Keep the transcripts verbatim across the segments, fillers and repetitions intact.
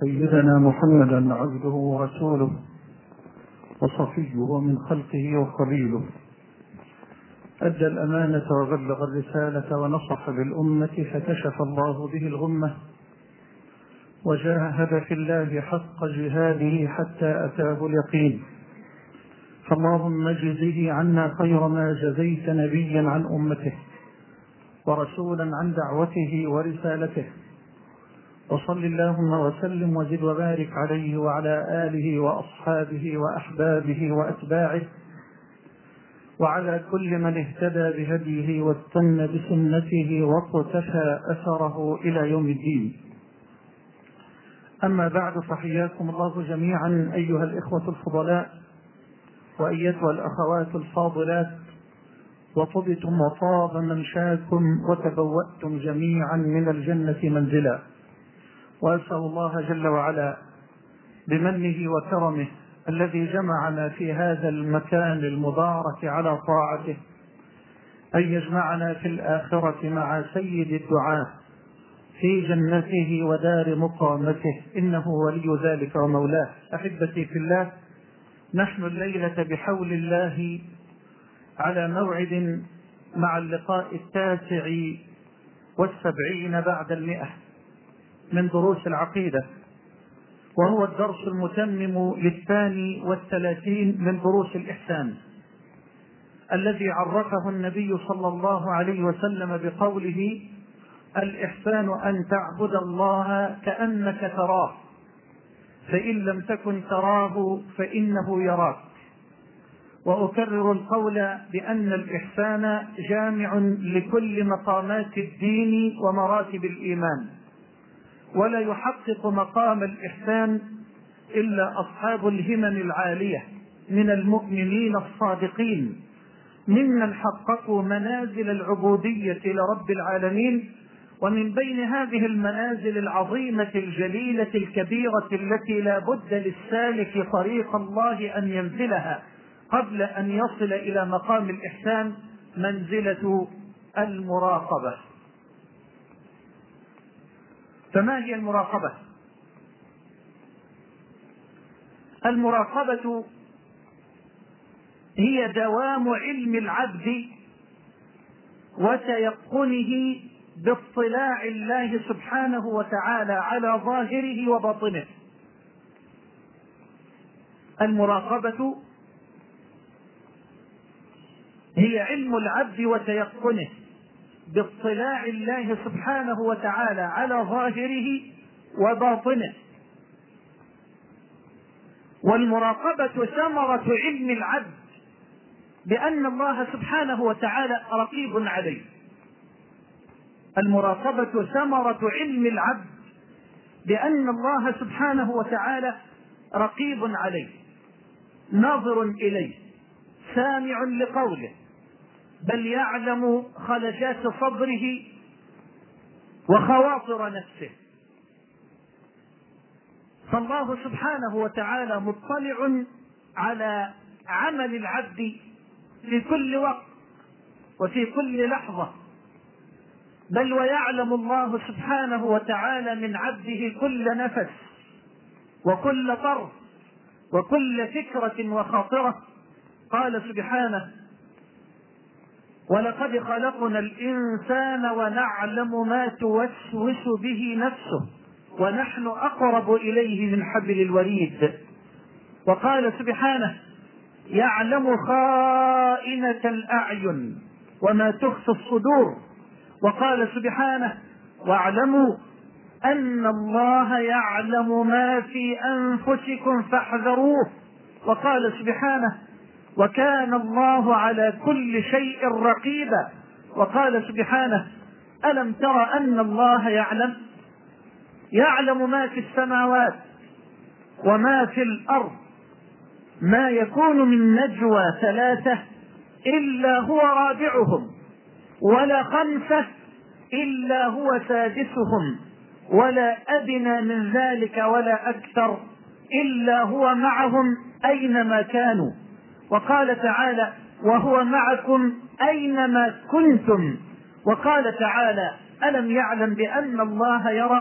سيدنا محمدا عبده ورسوله وصفيه من خلقه وخليله، أدى الأمانة وبلغ الرسالة ونصح بالأمة فكشف الله به الغمة وجاهد في الله حق جهاده حتى أتاه اليقين. فاللهم اجزه عنا خير ما جزيت نبيا عن أمته ورسولا عن دعوته ورسالته، وصل اللهم وسلم وزد وبارك عليه وعلى آله وأصحابه وأحبابه وأتباعه وعلى كل من اهتدى بهديه واستنى بسنته واقتفى أثره إلى يوم الدين. أما بعد، فحياكم الله جميعا أيها الإخوة الفضلاء وأيتها الأخوات الفاضلات، وطبتم وطاب ممشاكم وتبوأتم جميعا من الجنة منزلا. وأسأل الله جل وعلا بمنه وكرمه الذي جمعنا في هذا المكان المبارك على طاعته أن يجمعنا في الآخرة مع سيد الدعاة في جنته ودار مقامته، إنه ولي ذلك ومولاه. أحبتي في الله، نحن الليلة بحول الله على موعد مع اللقاء التاسع والسبعين بعد المئة من دروس العقيدة، وهو الدرس المتمم للثاني والثلاثين من دروس الإحسان الذي عرفه النبي صلى الله عليه وسلم بقوله: الإحسان أن تعبد الله كأنك تراه فإن لم تكن تراه فإنه يراك. وأكرر القول بأن الإحسان جامع لكل مقامات الدين ومراتب الإيمان، ولا يحقق مقام الإحسان إلا أصحاب الهمم العالية من المؤمنين الصادقين، ممن حققوا منازل العبودية لرب العالمين. ومن بين هذه المنازل العظيمة الجليلة الكبيرة التي لا بد للسالك طريق الله أن ينزلها قبل أن يصل إلى مقام الإحسان، منزلة المراقبة. فما هي المراقبة؟ المراقبة هي دوام علم العبد وتيقنه باطلاع الله سبحانه وتعالى على ظاهره وباطنه. المراقبة هي علم العبد وتيقنه باطلاع الله سبحانه وتعالى على ظاهره وباطنه. والمراقبة ثمرة علم العبد بأن الله سبحانه وتعالى رقيب عليه. المراقبة ثمرة علم العبد بأن الله سبحانه وتعالى رقيب عليه، ناظر إليه، سامع لقوله، بل يعلم خلجات صدره وخواطر نفسه. فالله سبحانه وتعالى مطلع على عمل العبد في كل وقت وفي كل لحظة، بل ويعلم الله سبحانه وتعالى من عبده كل نفس وكل طرف وكل فكرة وخاطرة. قال سبحانه: ولقد خلقنا الإنسان ونعلم ما توسوس به نفسه ونحن أقرب إليه من حبل الوريد. وقال سبحانه: يعلم خائنة الأعين وما تخفي الصدور. وقال سبحانه: واعلموا أن الله يعلم ما في أنفسكم فاحذروه. وقال سبحانه: وكان الله على كل شيء رقيبا. وقال سبحانه: ألم تر أن الله يعلم يعلم ما في السماوات وما في الأرض، ما يكون من نجوى ثلاثة إلا هو رابعهم، ولا خمسة إلا هو سادسهم، ولا أدنى من ذلك ولا أكثر إلا هو معهم أينما كانوا. وقال تعالى: وهو معكم أينما كنتم. وقال تعالى: ألم يعلم بأن الله يرى.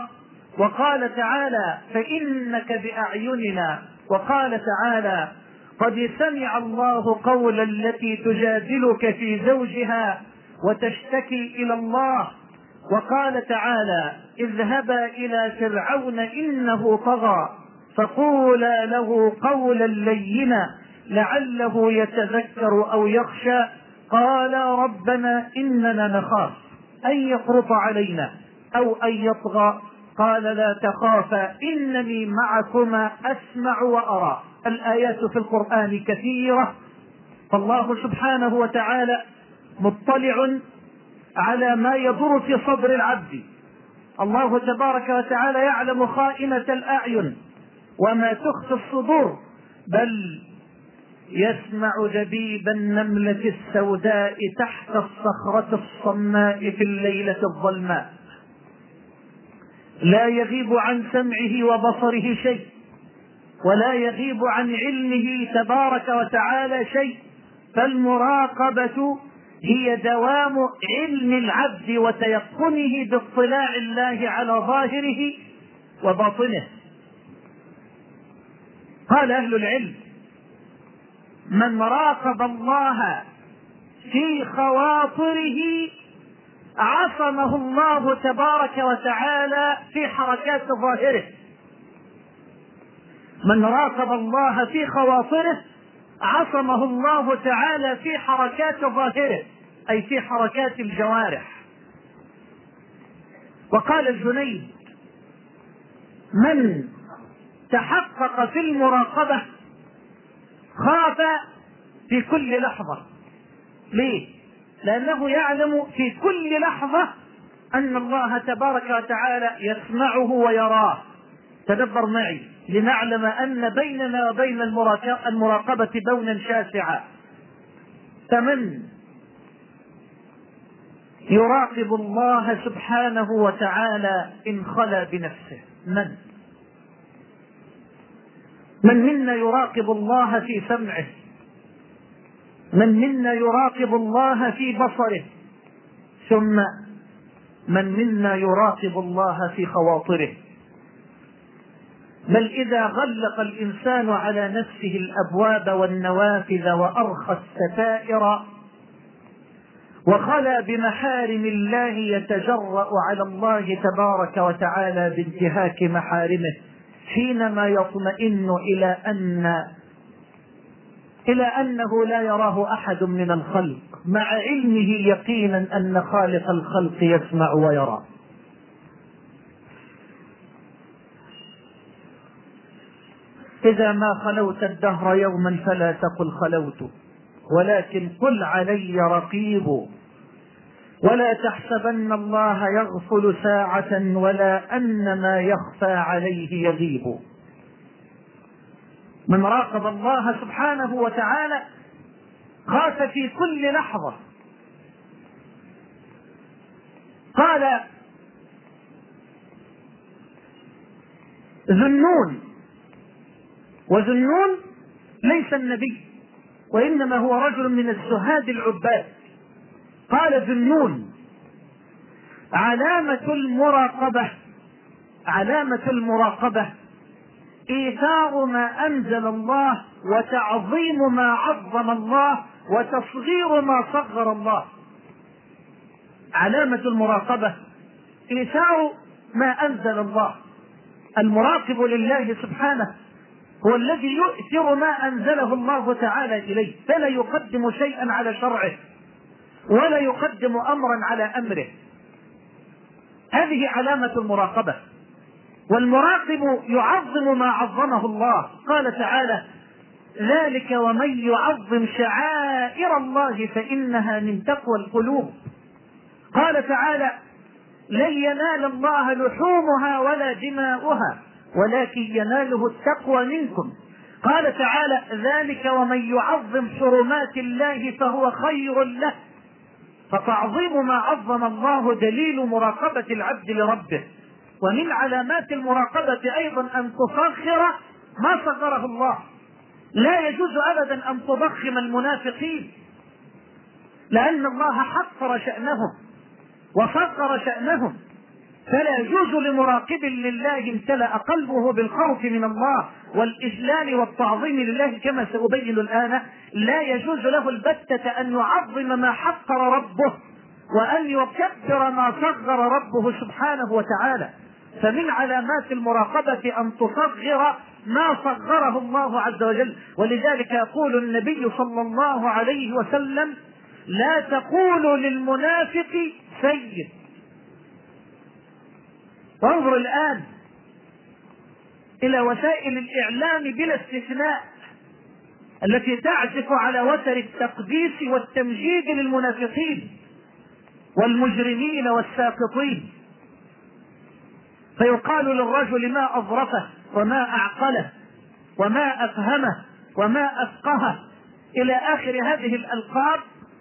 وقال تعالى فإنك بأعيننا. وقال تعالى قد سمع الله قول التي تجادلك في زوجها وتشتكي إلى الله. وقال تعالى اذهبا إلى فرعون إنه طغى فقولا له قولا لينا لعله يتذكر أو يخشى. قال ربنا إننا نخاف أن يفرط علينا أو أن يطغى. قال لا تخافا إنني معكما أسمع وأرى. الآيات في القرآن كثيرة، فالله سبحانه وتعالى مطلع على ما يدور في صدر العبد. الله تبارك وتعالى يعلم خائنة الأعين وما تخفي الصدور، بل يسمع دبيب النملة السوداء تحت الصخرة الصماء في الليلة الظلماء. لا يغيب عن سمعه وبصره شيء، ولا يغيب عن علمه تبارك وتعالى شيء. فالمراقبة هي دوام علم العبد وتيقنه باطلاع الله على ظاهره وباطنه. قال أهل العلم من راقب الله في خواطره عصمه الله تبارك وتعالى في حركات ظاهره. من راقب الله في خواطره عصمه الله تعالى في حركات ظاهره، أي في حركات الجوارح. وقال الجنيد من تحقق في المراقبة خاف في كل لحظة. ليه؟ لأنه يعلم في كل لحظة أن الله تبارك وتعالى يسمعه ويراه. تدبر معي لنعلم أن بيننا وبين المراقبة بونا شاسعا. فمن يراقب الله سبحانه وتعالى إن خلا بنفسه؟ من من منا يراقب الله في سمعه؟ من منا يراقب الله في بصره؟ ثم من منا يراقب الله في خواطره؟ بل إذا غلق الإنسان على نفسه الأبواب والنوافذ وأرخى الستائر وخلا بمحارم الله يتجرأ على الله تبارك وتعالى بانتهاك محارمه، حينما يطمئن إلى أن إلى أنه لا يراه أحد من الخلق، مع علمه يقينا أن خالق الخلق يسمع ويرى. إذا ما خلوت الدهر يوما فلا تقل خلوت، ولكن قل علي رقيب. ولا تحسبن الله يغفل ساعة ولا أن ما يخفى عليه يغيب. من راقب الله سبحانه وتعالى خاف في كل لحظة. قال ذنون، وذنون ليس النبي وإنما هو رجل من الزهاد العباد. قال ذنون علامة المراقبة علامة المراقبة إيثار ما أنزل الله وتعظيم ما عظم الله وتصغير ما صغر الله. علامة المراقبة إيثار ما أنزل الله. المراقب لله سبحانه هو الذي يؤثر ما أنزله الله تعالى إليه، فلا يقدم شيئا على شرعه ولا يقدم أمرا على أمره. هذه علامة المراقبة. والمراقب يعظم ما عظمه الله. قال تعالى ذلك ومن يعظم شعائر الله فإنها من تقوى القلوب. قال تعالى لن ينال الله لحومها ولا دماؤها ولكن يناله التقوى منكم. قال تعالى ذلك ومن يعظم حرمات الله فهو خير له. فتعظيم ما عظم الله دليل مراقبة العبد لربه. ومن علامات المراقبة أيضا أن تصغر ما صغره الله. لا يجوز أبدا أن تضخم المنافقين، لأن الله حقر شأنهم وصغر شأنهم. فلا يجوز لمراقب لله امتلأ قلبه بالخوف من الله والإجلال والتعظيم لله كما سأبين الآن، لا يجوز له البتة أن يعظم ما حقر ربه وأن يكبر ما صغر ربه سبحانه وتعالى. فمن علامات المراقبة أن تصغر ما صغره الله عز وجل. ولذلك يقول النبي صلى الله عليه وسلم: لا تقولوا للمنافق سيد. وانظر الآن إلى وسائل الإعلام بلا استثناء التي تعزف على وتر التقديس والتمجيد للمنافقين والمجرمين والساقطين، فيقال للرجل: ما أظرفه وما أعقله وما أفهمه وما أفقهه، إلى آخر هذه الألقاب،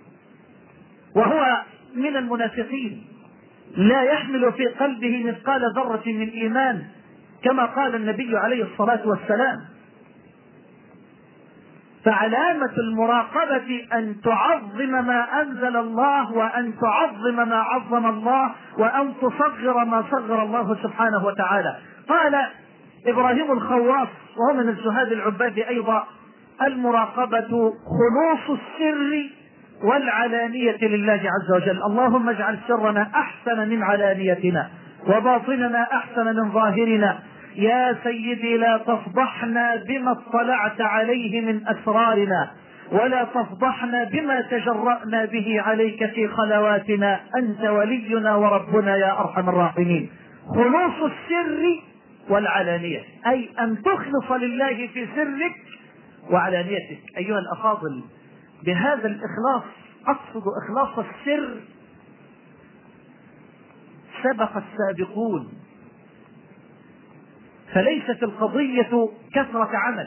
وهو من المنافقين، لا يحمل في قلبه مثقال ذرة من إيمان، كما قال النبي عليه الصلاة والسلام. فعلامة المراقبة أن تعظم ما أنزل الله، وأن تعظم ما عظم الله، وأن تصغر ما صغر الله سبحانه وتعالى. قال إبراهيم الخواص وهو من الزهاد العباد أيضا: المراقبة خلوص السر والعلانية لله عز وجل. اللهم اجعل سرنا أحسن من علانيتنا وباطننا أحسن من ظاهرنا. يا سيدي لا تفضحنا بما اطلعت عليه من أسرارنا، ولا تفضحنا بما تجرأنا به عليك في خلواتنا، أنت ولينا وربنا يا أرحم الراحمين. خلوص السر والعلانية، أي أن تخلص لله في سرك وعلانيتك. أيها الأفاضل، بهذا الإخلاص أقصد إخلاص السر. سبق السابقون، فليست القضية كثرة عمل.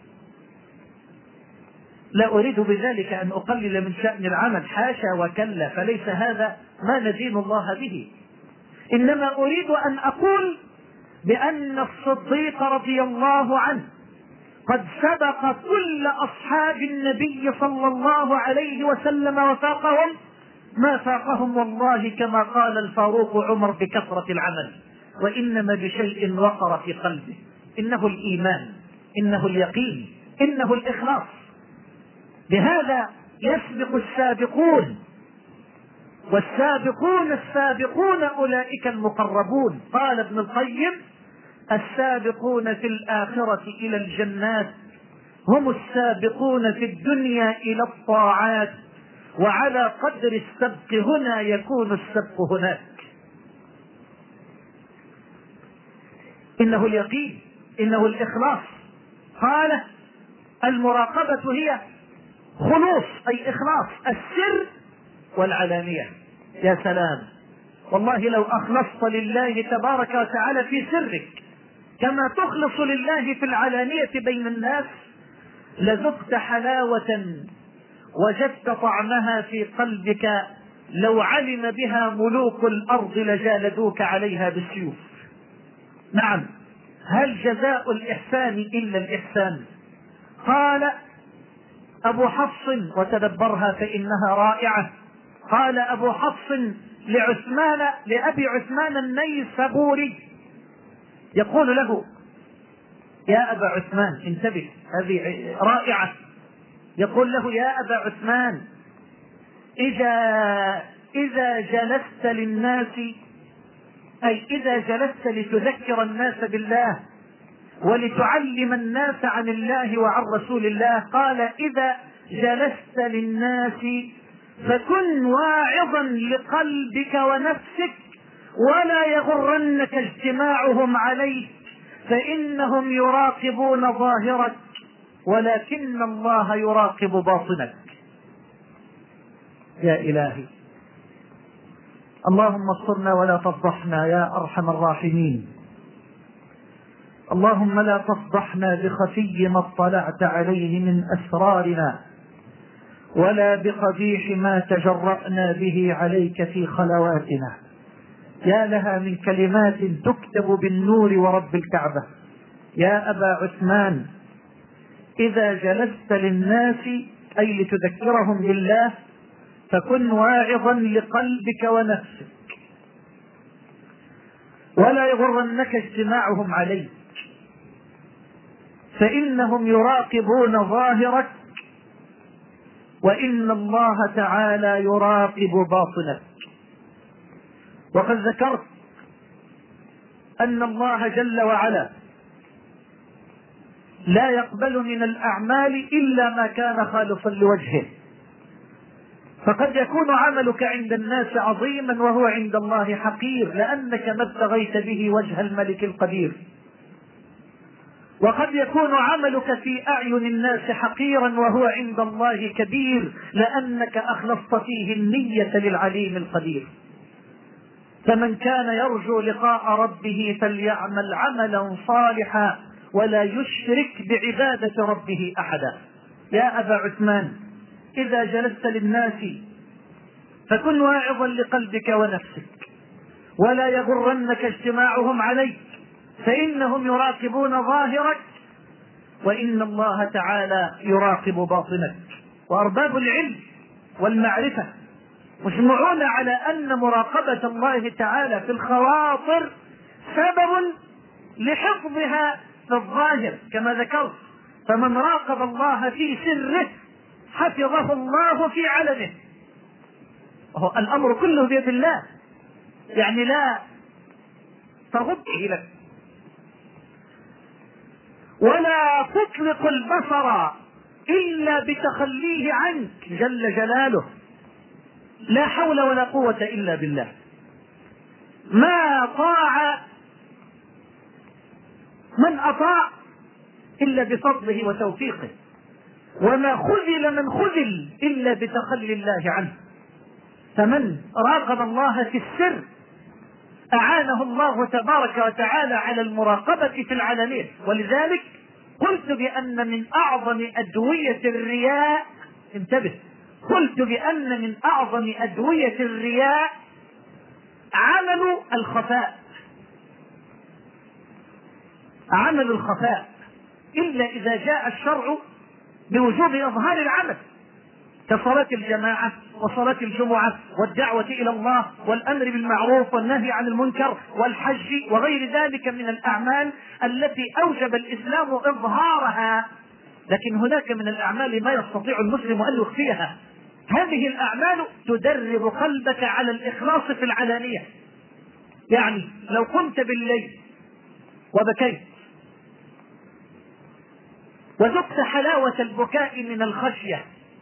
لا أريد بذلك أن أقلل من شأن العمل، حاشا وكلا، فليس هذا ما ندين الله به. إنما أريد أن أقول بأن الصديق رضي الله عنه قد سبق كل أصحاب النبي صلى الله عليه وسلم وفاقهم ما فاقهم، والله كما قال الفاروق عمر: بكثرة العمل، وإنما بشيء وقر في قلبه، إنه الإيمان، إنه اليقين، إنه الإخلاص. بهذا يسبق السابقون، والسابقون السابقون أولئك المقربون. قال ابن القيم: السابقون في الآخرة إلى الجنات هم السابقون في الدنيا إلى الطاعات، وعلى قدر السبق هنا يكون السبق هناك. إنه اليقين، إنه الإخلاص. قال: المراقبة هي خلوص، أي إخلاص السر والعلانية. يا سلام، والله لو أخلصت لله تبارك وتعالى في سرك كما تخلص لله في العلانية بين الناس، لذقت حلاوة وجدت طعمها في قلبك لو علم بها ملوك الأرض لجالدوك عليها بالسيوف. نعم، هل جزاء الإحسان إلا الإحسان؟ قال أبو حفص، وتدبرها فإنها رائعة، قال أبو حفص لعثمان لأبي عثمان النيسابوري، يقول له: يا أبا عثمان، انتبه، هذه رائعة. يقول له: يا أبا عثمان، إذا إذا جلست للناس، أي إذا جلست لتذكر الناس بالله ولتعلم الناس عن الله وعن رسول الله، قال: إذا جلست للناس فكن واعظا لقلبك ونفسك، ولا يغرنك اجتماعهم عليك، فإنهم يراقبون ظاهرك ولكن الله يراقب باطنك. يا إلهي، اللهم استرنا ولا تفضحنا يا أرحم الراحمين. اللهم لا تفضحنا بخفي ما اطلعت عليه من أسرارنا، ولا بقبيح ما تجرأنا به عليك في خلواتنا. يا لها من كلمات تكتب بالنور ورب الكعبة. يا أبا عثمان، إذا جلست للناس، أي لتذكرهم بالله، فكن واعظا لقلبك ونفسك، ولا يغرنك اجتماعهم عليك، فإنهم يراقبون ظاهرك وإن الله تعالى يراقب باطنك. وقد ذكرت أن الله جل وعلا لا يقبل من الأعمال إلا ما كان خالصا لوجهه، فقد يكون عملك عند الناس عظيما وهو عند الله حقير لأنك ما ابتغيت به وجه الملك القدير، وقد يكون عملك في أعين الناس حقيرا وهو عند الله كبير لأنك أخلصت فيه النية للعليم القدير. فمن كان يرجو لقاء ربه فليعمل عملا صالحا ولا يشرك بعبادة ربه أحدا. يا أبا عثمان، إذا جلست للناس فكن واعظا لقلبك ونفسك، ولا يغرنك اجتماعهم عليك، فإنهم يراقبون ظاهرك وإن الله تعالى يراقب باطنك. وأرباب العلم والمعرفة مجمعون على أن مراقبة الله تعالى في الخواطر سبب لحفظها في الظاهر كما ذكرت. فمن راقب الله في سره حفظه الله في علنه. الأمر كله بيد الله، يعني لا تغض لك ولا تطلق البصر إلا بتخليه عنك جل جلاله. لا حول ولا قوة إلا بالله. ما طاع من أطاع إلا بفضله وتوفيقه، وما خذل من خذل إلا بتخلي الله عنه. فمن راقب الله في السر أعانه الله تبارك وتعالى على المراقبة في العلانية. ولذلك قلت بأن من أعظم أدوية الرياء، انتبه، قلت بأن من أعظم أدوية الرياء عمل الخفاء. عمل الخفاء إلا إذا جاء الشرع بوجوب إظهار العمل كصلاة الجماعة وصلاة الجمعة والدعوة إلى الله والأمر بالمعروف والنهي عن المنكر والحج وغير ذلك من الأعمال التي أوجب الإسلام إظهارها. لكن هناك من الأعمال ما يستطيع المسلم أن يخفيها. هذه الأعمال تدرب قلبك على الإخلاص في العلانية. يعني لو قمت بالليل وبكيت وذقت حلاوة البكاء من الخشية،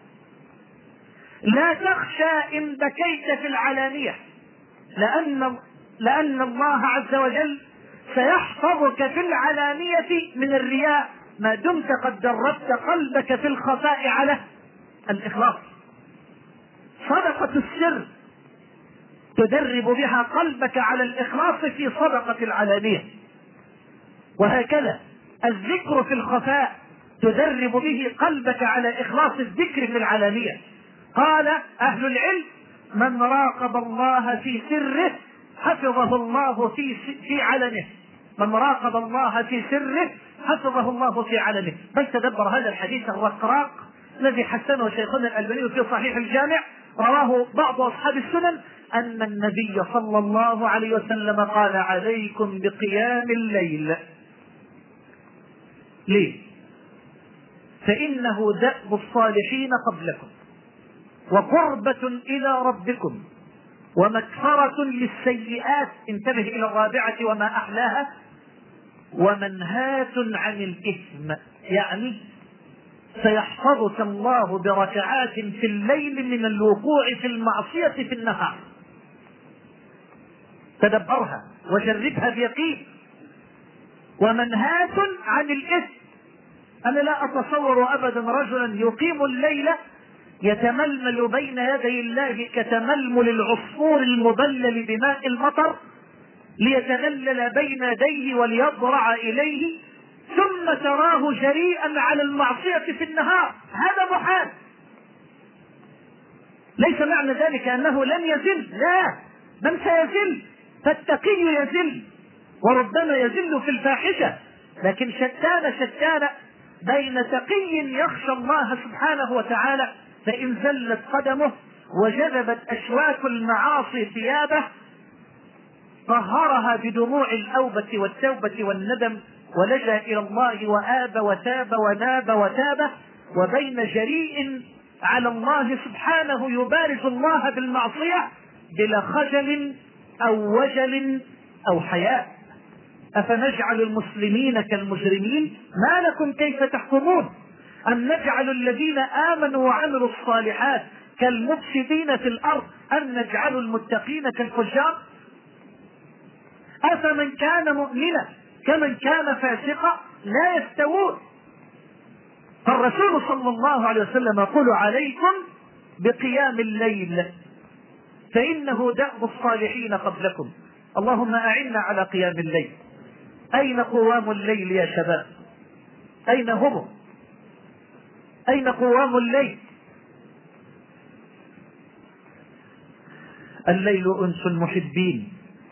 لا تخشى إن بكيت في العلانية، لأن لأن الله عز وجل سيحفظك في العلانية من الرياء ما دمت قد دربت قلبك في الخفاء على الإخلاص. صدقة السر تدرب بها قلبك على الإخلاص في صدقة العلانية، وهكذا الذكر في الخفاء تدرب به قلبك على إخلاص الذكر في العلانية. قال أهل العلم: من راقب الله في سره حفظه الله في في علنه. من راقب الله في سره حفظه الله في علنه. بل تدبر هذا الحديث الرقراق الذي حسنه شيخنا الألباني في صحيح الجامع، رواه بعض أصحاب السنن، أن النبي صلى الله عليه وسلم قال: عليكم بقيام الليل. ليه؟ فإنه دأب الصالحين قبلكم، وقربة إلى ربكم، ومكفرة للسيئات. انتبه إلى الرابعة وما أحلاها، ومنهاة عن الإثم. يعني سيحفظك الله بركعات في الليل من الوقوع في المعصية في النهار. تدبرها وجربها بيقين. ومنهاة عن الإثم. أنا لا أتصور أبدا رجلا يقيم الليل يتململ بين يدي الله كتململ العصفور المبلل بماء المطر ليتذلل بين يديه وليضرع إليه، ثم تراه جريئا على المعصية في النهار. هذا محال. ليس معنى ذلك أنه لن يزل، لا، من سيزل؟ فالتقي يزل وربما يزل في الفاحشة. لكن شتان شتان بين تقي يخشى الله سبحانه وتعالى فإن زلت قدمه وجذبت أشواك المعاصي ثيابه طهرها بدموع الأوبة والتوبة والندم، ولجأ إلى الله وآب وتاب وناب وتاب، وبين جريء على الله سبحانه يبارز الله بالمعصية بلا خجل أو وجل أو حياء. أفنجعل المسلمين كالمجرمين؟ ما لكم كيف تحكمون؟ أم نجعل الذين آمنوا وعملوا الصالحات كالمفسدين في الأرض أم نجعل المتقين كالفجار؟ أفمن كان مؤمنا كمن كان فاسقا لا يستوون. فالرسول صلى الله عليه وسلم يقول عليكم بقيام الليل فإنه دأب الصالحين قبلكم. اللهم أعنا على قيام الليل. أين قوام الليل يا شباب؟ أين هم؟ أين قوام الليل؟ الليل أنس المحبين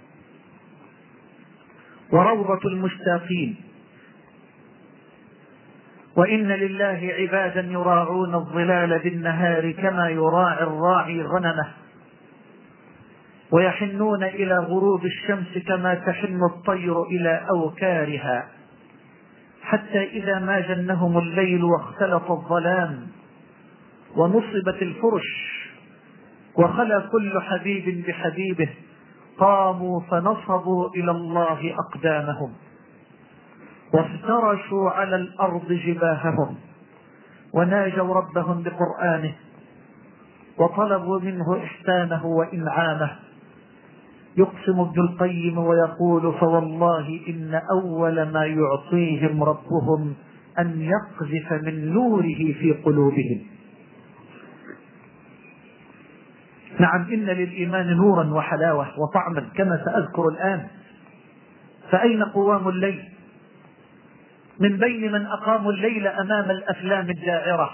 وروضة المشتاقين، وإن لله عبادا يراعون الظلال بالنهار كما يراعي الراعي غنمه، ويحنون إلى غروب الشمس كما تحن الطير إلى أوكارها، حتى إذا ما جنهم الليل واختلط الظلام ونصبت الفرش وخلا كل حبيب بحبيبه قاموا فنصبوا إلى الله أقدامهم وافترشوا على الأرض جباههم وناجوا ربهم بقرآنه وطلبوا منه إحسانه وإنعامه. يقسم ابن القيم ويقول فوالله إن أول ما يعطيهم ربهم أن يقذف من نوره في قلوبهم. نعم، إن للإيمان نورا وحلاوة وطعما كما سأذكر الآن. فأين قوام الليل؟ من بين من أقاموا الليل أمام الأفلام الداعرة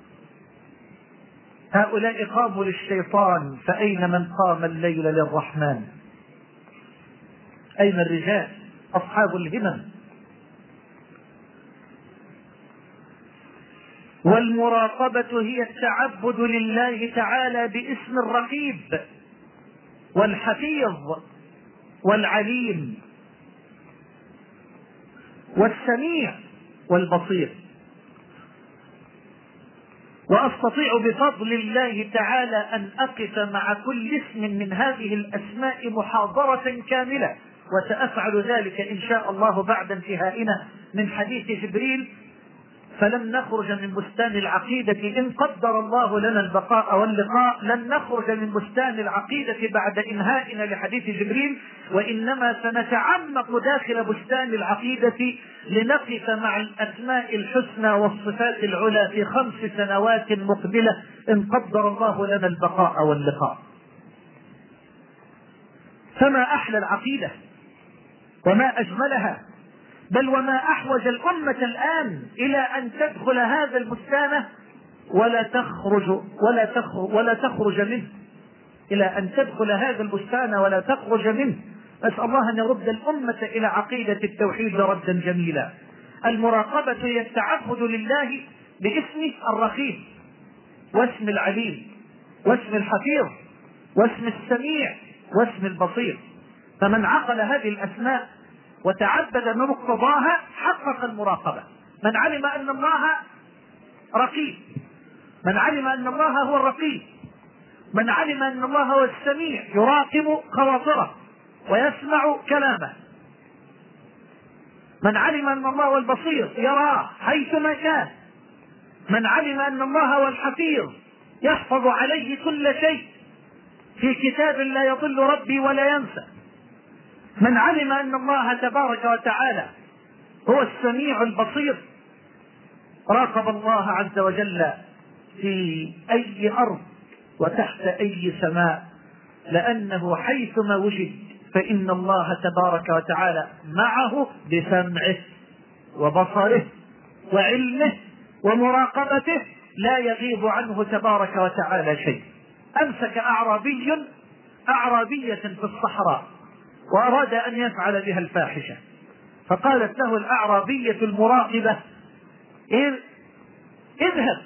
هؤلاء قاموا للشيطان، فأين من قام الليل للرحمن؟ أين الرجال أصحاب الهمم؟ والمراقبة هي التعبد لله تعالى باسم الرقيب والحفيظ والعليم والسميع والبصير. وأستطيع بفضل الله تعالى أن أقف مع كل اسم من هذه الأسماء محاضرة كاملة، وسأفعل ذلك إن شاء الله بعد انتهائنا من حديث جبريل. فلن نخرج من بستان العقيدة إن قدر الله لنا البقاء واللقاء، لن نخرج من بستان العقيدة بعد إنهائنا لحديث جبريل، وإنما سنتعمق داخل بستان العقيدة لنقف مع الأسماء الحسنى والصفات العلى في خمس سنوات مقبلة إن قدر الله لنا البقاء واللقاء. فما أحلى العقيدة وما أجملها، بل وما أحوج الأمة الآن إلى أن تدخل هذا البستان ولا تخرج ولا تخرج ولا تخرج منه، إلى أن تدخل هذا البستان ولا تخرج منه. نسأل الله أن يرد الأمة إلى عقيدة التوحيد ردا جميلا. المراقبة هي التعبد لله باسم الرقيب واسم العليم واسم الحفيظ واسم السميع واسم البصير. فمن عقل هذه الأسماء وتعبد بمقتضاها حقق المراقبة. من علم أن الله رقيب، من علم أن الله هو الرقيب، من علم أن الله هو السميع يراقب خواطره ويسمع كلامه، من علم أن الله هو البصير يراه حيثما كان، من علم أن الله هو الحفيظ يحفظ عليه كل شيء في كتاب لا يضل ربي ولا ينسى، من علم أن الله تبارك وتعالى هو السميع البصير راقب الله عز وجل في أي أرض وتحت أي سماء، لأنه حيثما وجد فإن الله تبارك وتعالى معه بسمعه وبصره وعلمه ومراقبته، لا يغيب عنه تبارك وتعالى شيء. أمسك أعرابي أعرابية في الصحراء وأراد أن يفعل بها الفاحشة، فقالت له الأعرابية المراقبة اذهب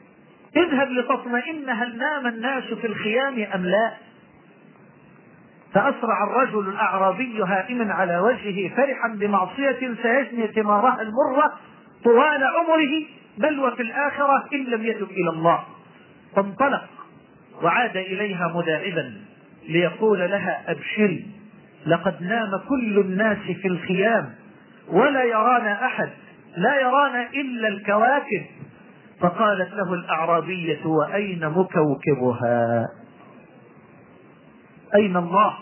اذهب لتطمئن هل نام الناس في الخيام أم لا. فأسرع الرجل الأعرابي هائما على وجهه فرحا بمعصية سيجني ثمارها المرة طوال عمره، بل وفي الآخرة إن لم يتب إلى الله. فانطلق وعاد إليها مداعبا ليقول لها: أبشري، لقد نام كل الناس في الخيام ولا يرانا أحد، لا يرانا إلا الكواكب. فقالت له الأعرابية: وأين مكوكبها؟ أين الله؟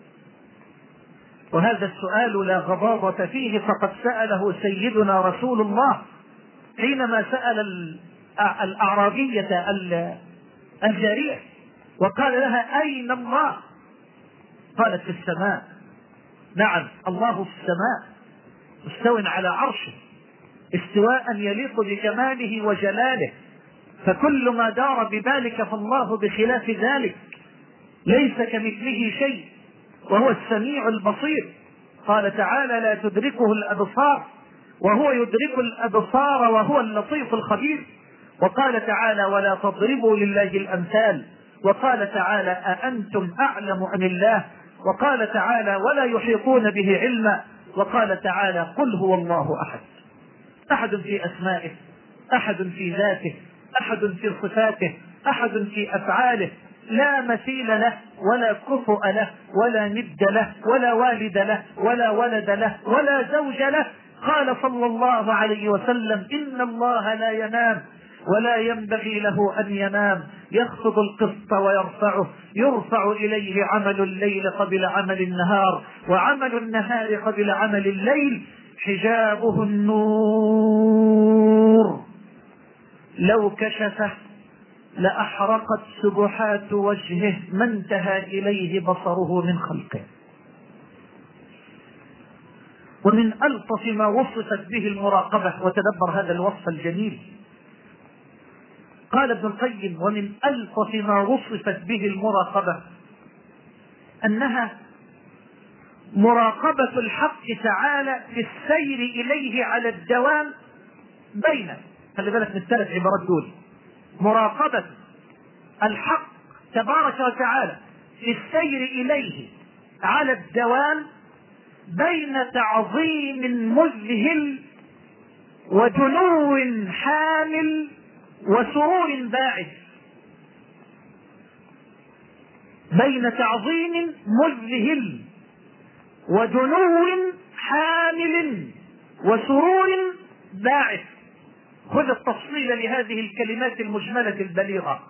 وهذا السؤال لا غضاضة فيه، فقد سأله سيدنا رسول الله حينما سأل الأعرابية الجارية وقال لها: أين الله؟ قالت: في السماء. نعم، الله في السماء مستو على عرشه استواء يليق بجماله وجلاله، فكل ما دار ببالك فالله بخلاف ذلك، ليس كمثله شيء وهو السميع البصير. قال تعالى: لا تدركه الأبصار وهو يدرك الأبصار وهو اللطيف الخبير. وقال تعالى: ولا تضربوا لله الأمثال. وقال تعالى: أأنتم أعلم أم الله؟ وقال تعالى: ولا يحيطون به علما. وقال تعالى: قل هو الله أحد. أحد في أسمائه، أحد في ذاته، أحد في صفاته، أحد في أفعاله، لا مثيل له ولا كفؤ له ولا ند له ولا والد له ولا ولد له ولا زوج له. قال صلى الله عليه وسلم: إن الله لا ينام ولا ينبغي له أن ينام، يخفض القسط ويرفعه، يرفع إليه عمل الليل قبل عمل النهار، وعمل النهار قبل عمل الليل، حجابه النور، لو كشفه لأحرقت سبحات وجهه ما انتهى إليه بصره من خلقه. ومن ألطف ما وصفت به المراقبة، وتدبر هذا الوصف الجميل، قال ابن القيم: ومن ألطف ما وصفت به المراقبة أنها مراقبة الحق تعالى في السير إليه على الدوام بين، خلي بالك من الثلاث عبارات دول، مراقبة الحق تبارك وتعالى في السير إليه على الدوام بين تعظيم مذهل ودنو حامل وسرور باعث. بين تعظيم مذهل ودنو حامل وسرور باعث. خذ التفصيل لهذه الكلمات المجملة البليغة.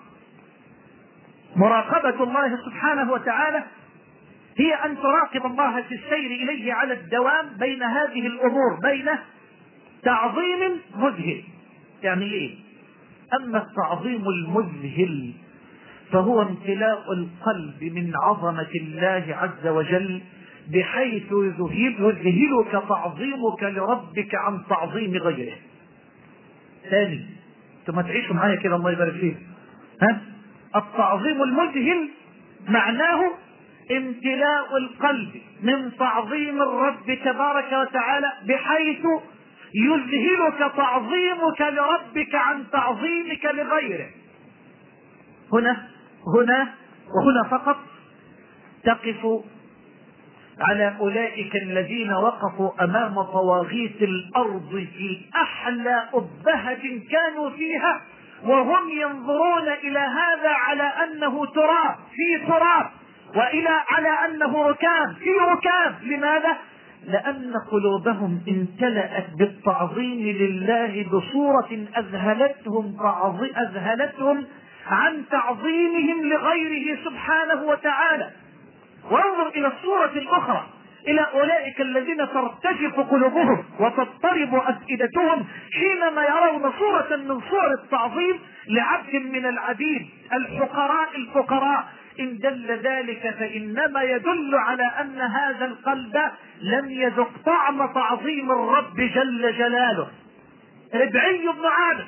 مراقبة الله سبحانه وتعالى هي أن تراقب الله في السير إليه على الدوام بين هذه الأمور، بين تعظيم مذهل. يعني إيه؟ أما التعظيم المذهل فهو امتلاء القلب من عظمة الله عز وجل بحيث يذهلك تعظيمك لربك عن تعظيم غيره. ثاني، ثم تعيشوا معايا كده الله يبارك فيك. ها؟ التعظيم المذهل معناه امتلاء القلب من تعظيم الرب تبارك وتعالى بحيث يذهلك تعظيمك لربك عن تعظيمك لغيره. هنا هنا وهنا فقط تقف على أولئك الذين وقفوا أمام طواغيت الأرض في أحلى أبهة كانوا فيها، وهم ينظرون إلى هذا على أنه تراب في تراب، وإلى على أنه ركام في ركام. لماذا؟ لأن قلوبهم امتلأت بالتعظيم لله بصورة أذهلتهم, أذهلتهم عن تعظيمهم لغيره سبحانه وتعالى. وانظر إلى الصورة الأخرى، إلى أولئك الذين ترتجف قلوبهم وتضطرب أفئدتهم حينما يرون صورة من صور التعظيم لعبد من العبيد الفقراء الفقراء. إن دل ذلك فإنما يدل على أن هذا القلب لم يذق طعم تعظيم الرب جل جلاله. ربعي بن عامر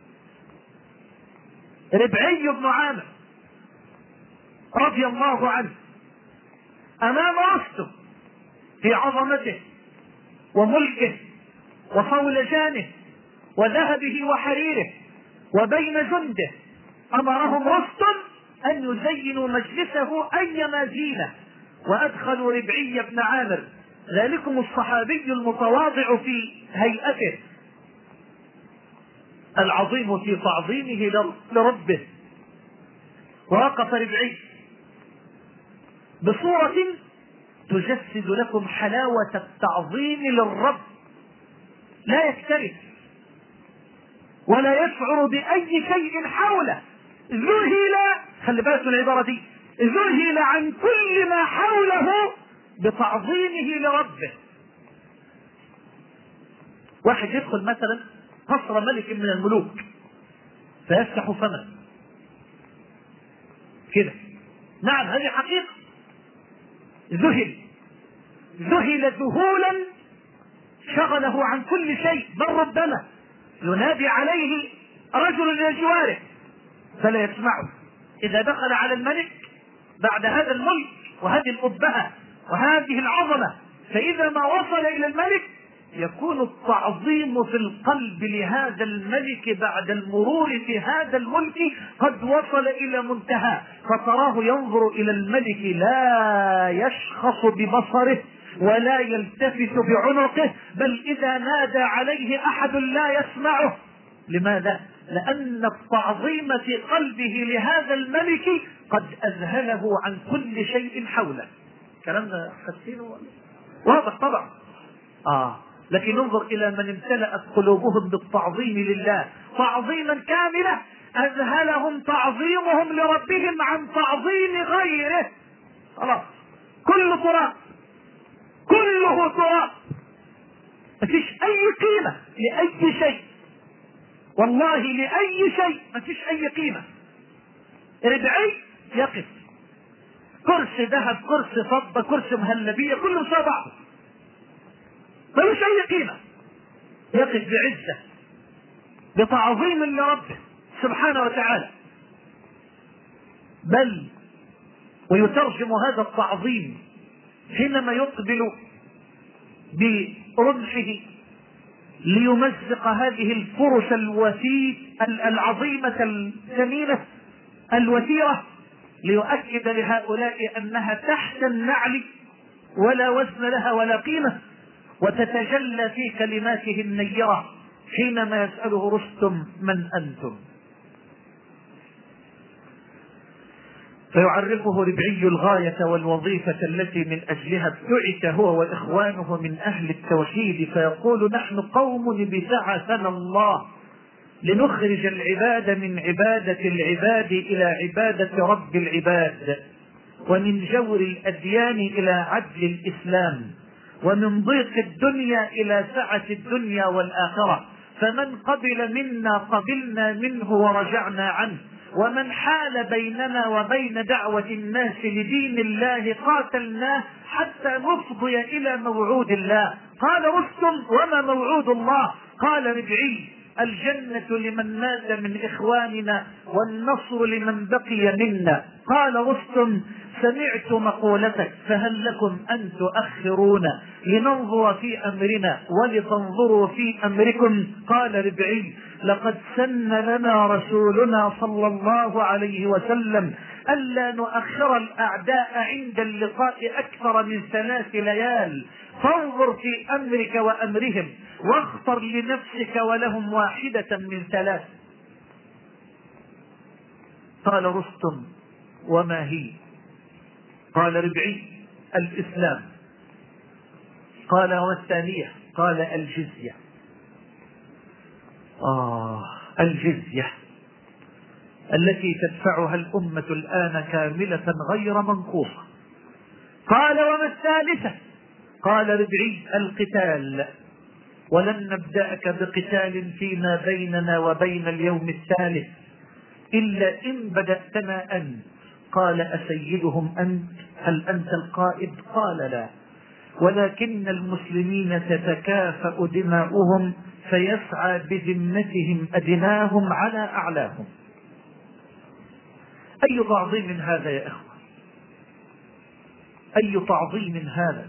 ربعي بن عامر رضي الله عنه أمام رستم في عظمته وملكه وفولجانه وذهبه وحريره وبين جنده، أمرهم رستم أن يزينوا مجلسه أيما زينة، وأدخلوا ربعي بن عامر، ذلكم الصحابي المتواضع في هيئته العظيم في تعظيمه لربه. ووقف ربعي بصورة تجسد لكم حلاوة التعظيم للرب، لا يكترث ولا يشعر بأي شيء حوله، ذهل، خلي بالك من العبارة دي، ذهل عن كل ما حوله بتعظيمه لربه. واحد يدخل مثلا قصر ملك من الملوك فيفتح فمه كده، نعم هذه حقيقة، ذهل ذهل ذهولا شغله عن كل شيء، بل ربما ينادي عليه رجل من جواره فلا يسمعه. إذا دخل على الملك بعد هذا الملك وهذه الأبهة وهذه العظمة، فإذا ما وصل إلى الملك يكون التعظيم في القلب لهذا الملك بعد المرور في هذا الملك قد وصل إلى منتهى، فتراه ينظر إلى الملك لا يشخص ببصره ولا يلتفت بعنقه، بل إذا نادى عليه أحد لا يسمعه. لماذا؟ لأن التعظيم في قلبه لهذا الملك قد أذهله عن كل شيء حوله. كلام ده حسينه واضح طبعا. آه لكن انظر إلى من امتلأت قلوبهم بالتعظيم لله تعظيما كاملا، أذهلهم تعظيمهم لربهم عن تعظيم غيره. خلاص كل تراب، كله تراب، مفيش أي قيمة لأي شيء، والله لأي شيء مفيش أي قيمة. ربعي يقف كرسي ذهب، كرسي فضة، كرسي مهلبية، كله سوا بعض، ملوش أي قيمة، يقف بعزة بتعظيم لربه سبحانه وتعالى. بل ويترجم هذا التعظيم حينما يقبل برمحه ليمزق هذه الفرس الوثيق العظيمة الثمينة الوثيرة، ليؤكد لهؤلاء أنها تحت النعل ولا وزن لها ولا قيمة، وتتجلى في كلماته النيرة حينما يسأله رستم من أنتم، فيعرفه ربعي الغاية والوظيفة التي من أجلها ابتعث هو وإخوانه من أهل التوحيد، فيقول نحن قوم ابتعثنا الله لنخرج العباد من عبادة العباد إلى عبادة رب العباد، ومن جور الأديان إلى عدل الإسلام، ومن ضيق الدنيا إلى سعة الدنيا والآخرة، فمن قبل منا قبلنا منه ورجعنا عنه، ومن حال بيننا وبين دعوة الناس لدين الله قاتلناه حتى نفضي إلى موعود الله. قال رستم وما موعود الله؟ قال ربعي الجنة لمن مات من إخواننا والنصر لمن بقي منا. قال رستم سمعت مقولتك فهل لكم أن تؤخرون لننظر في أمرنا ولتنظروا في أمركم؟ قال ربعي لقد سن لنا رسولنا صلى الله عليه وسلم ألا نؤخر الأعداء عند اللقاء أكثر من ثلاث ليال، فانظر في أمرك وأمرهم واختر لنفسك ولهم واحدة من ثلاث. قال رستم وما هي؟ قال ربعي الإسلام. قال والثانية؟ قال الجزية. آه الجزية التي تدفعها الأمة الآن كاملة غير منقوصة. قال وما الثالثة؟ قال ربعي القتال، ولن نبدأك بقتال فيما بيننا وبين اليوم الثالث إلا إن بدأتنا أنت. قال أسيدهم أنت؟ هل أنت القائد؟ قال لا، ولكن المسلمين تتكافأ دماؤهم فيسعى بذمتهم أدناهم على أعلاهم. أي تعظيم هذا يا إخوة؟ أي تعظيم هذا؟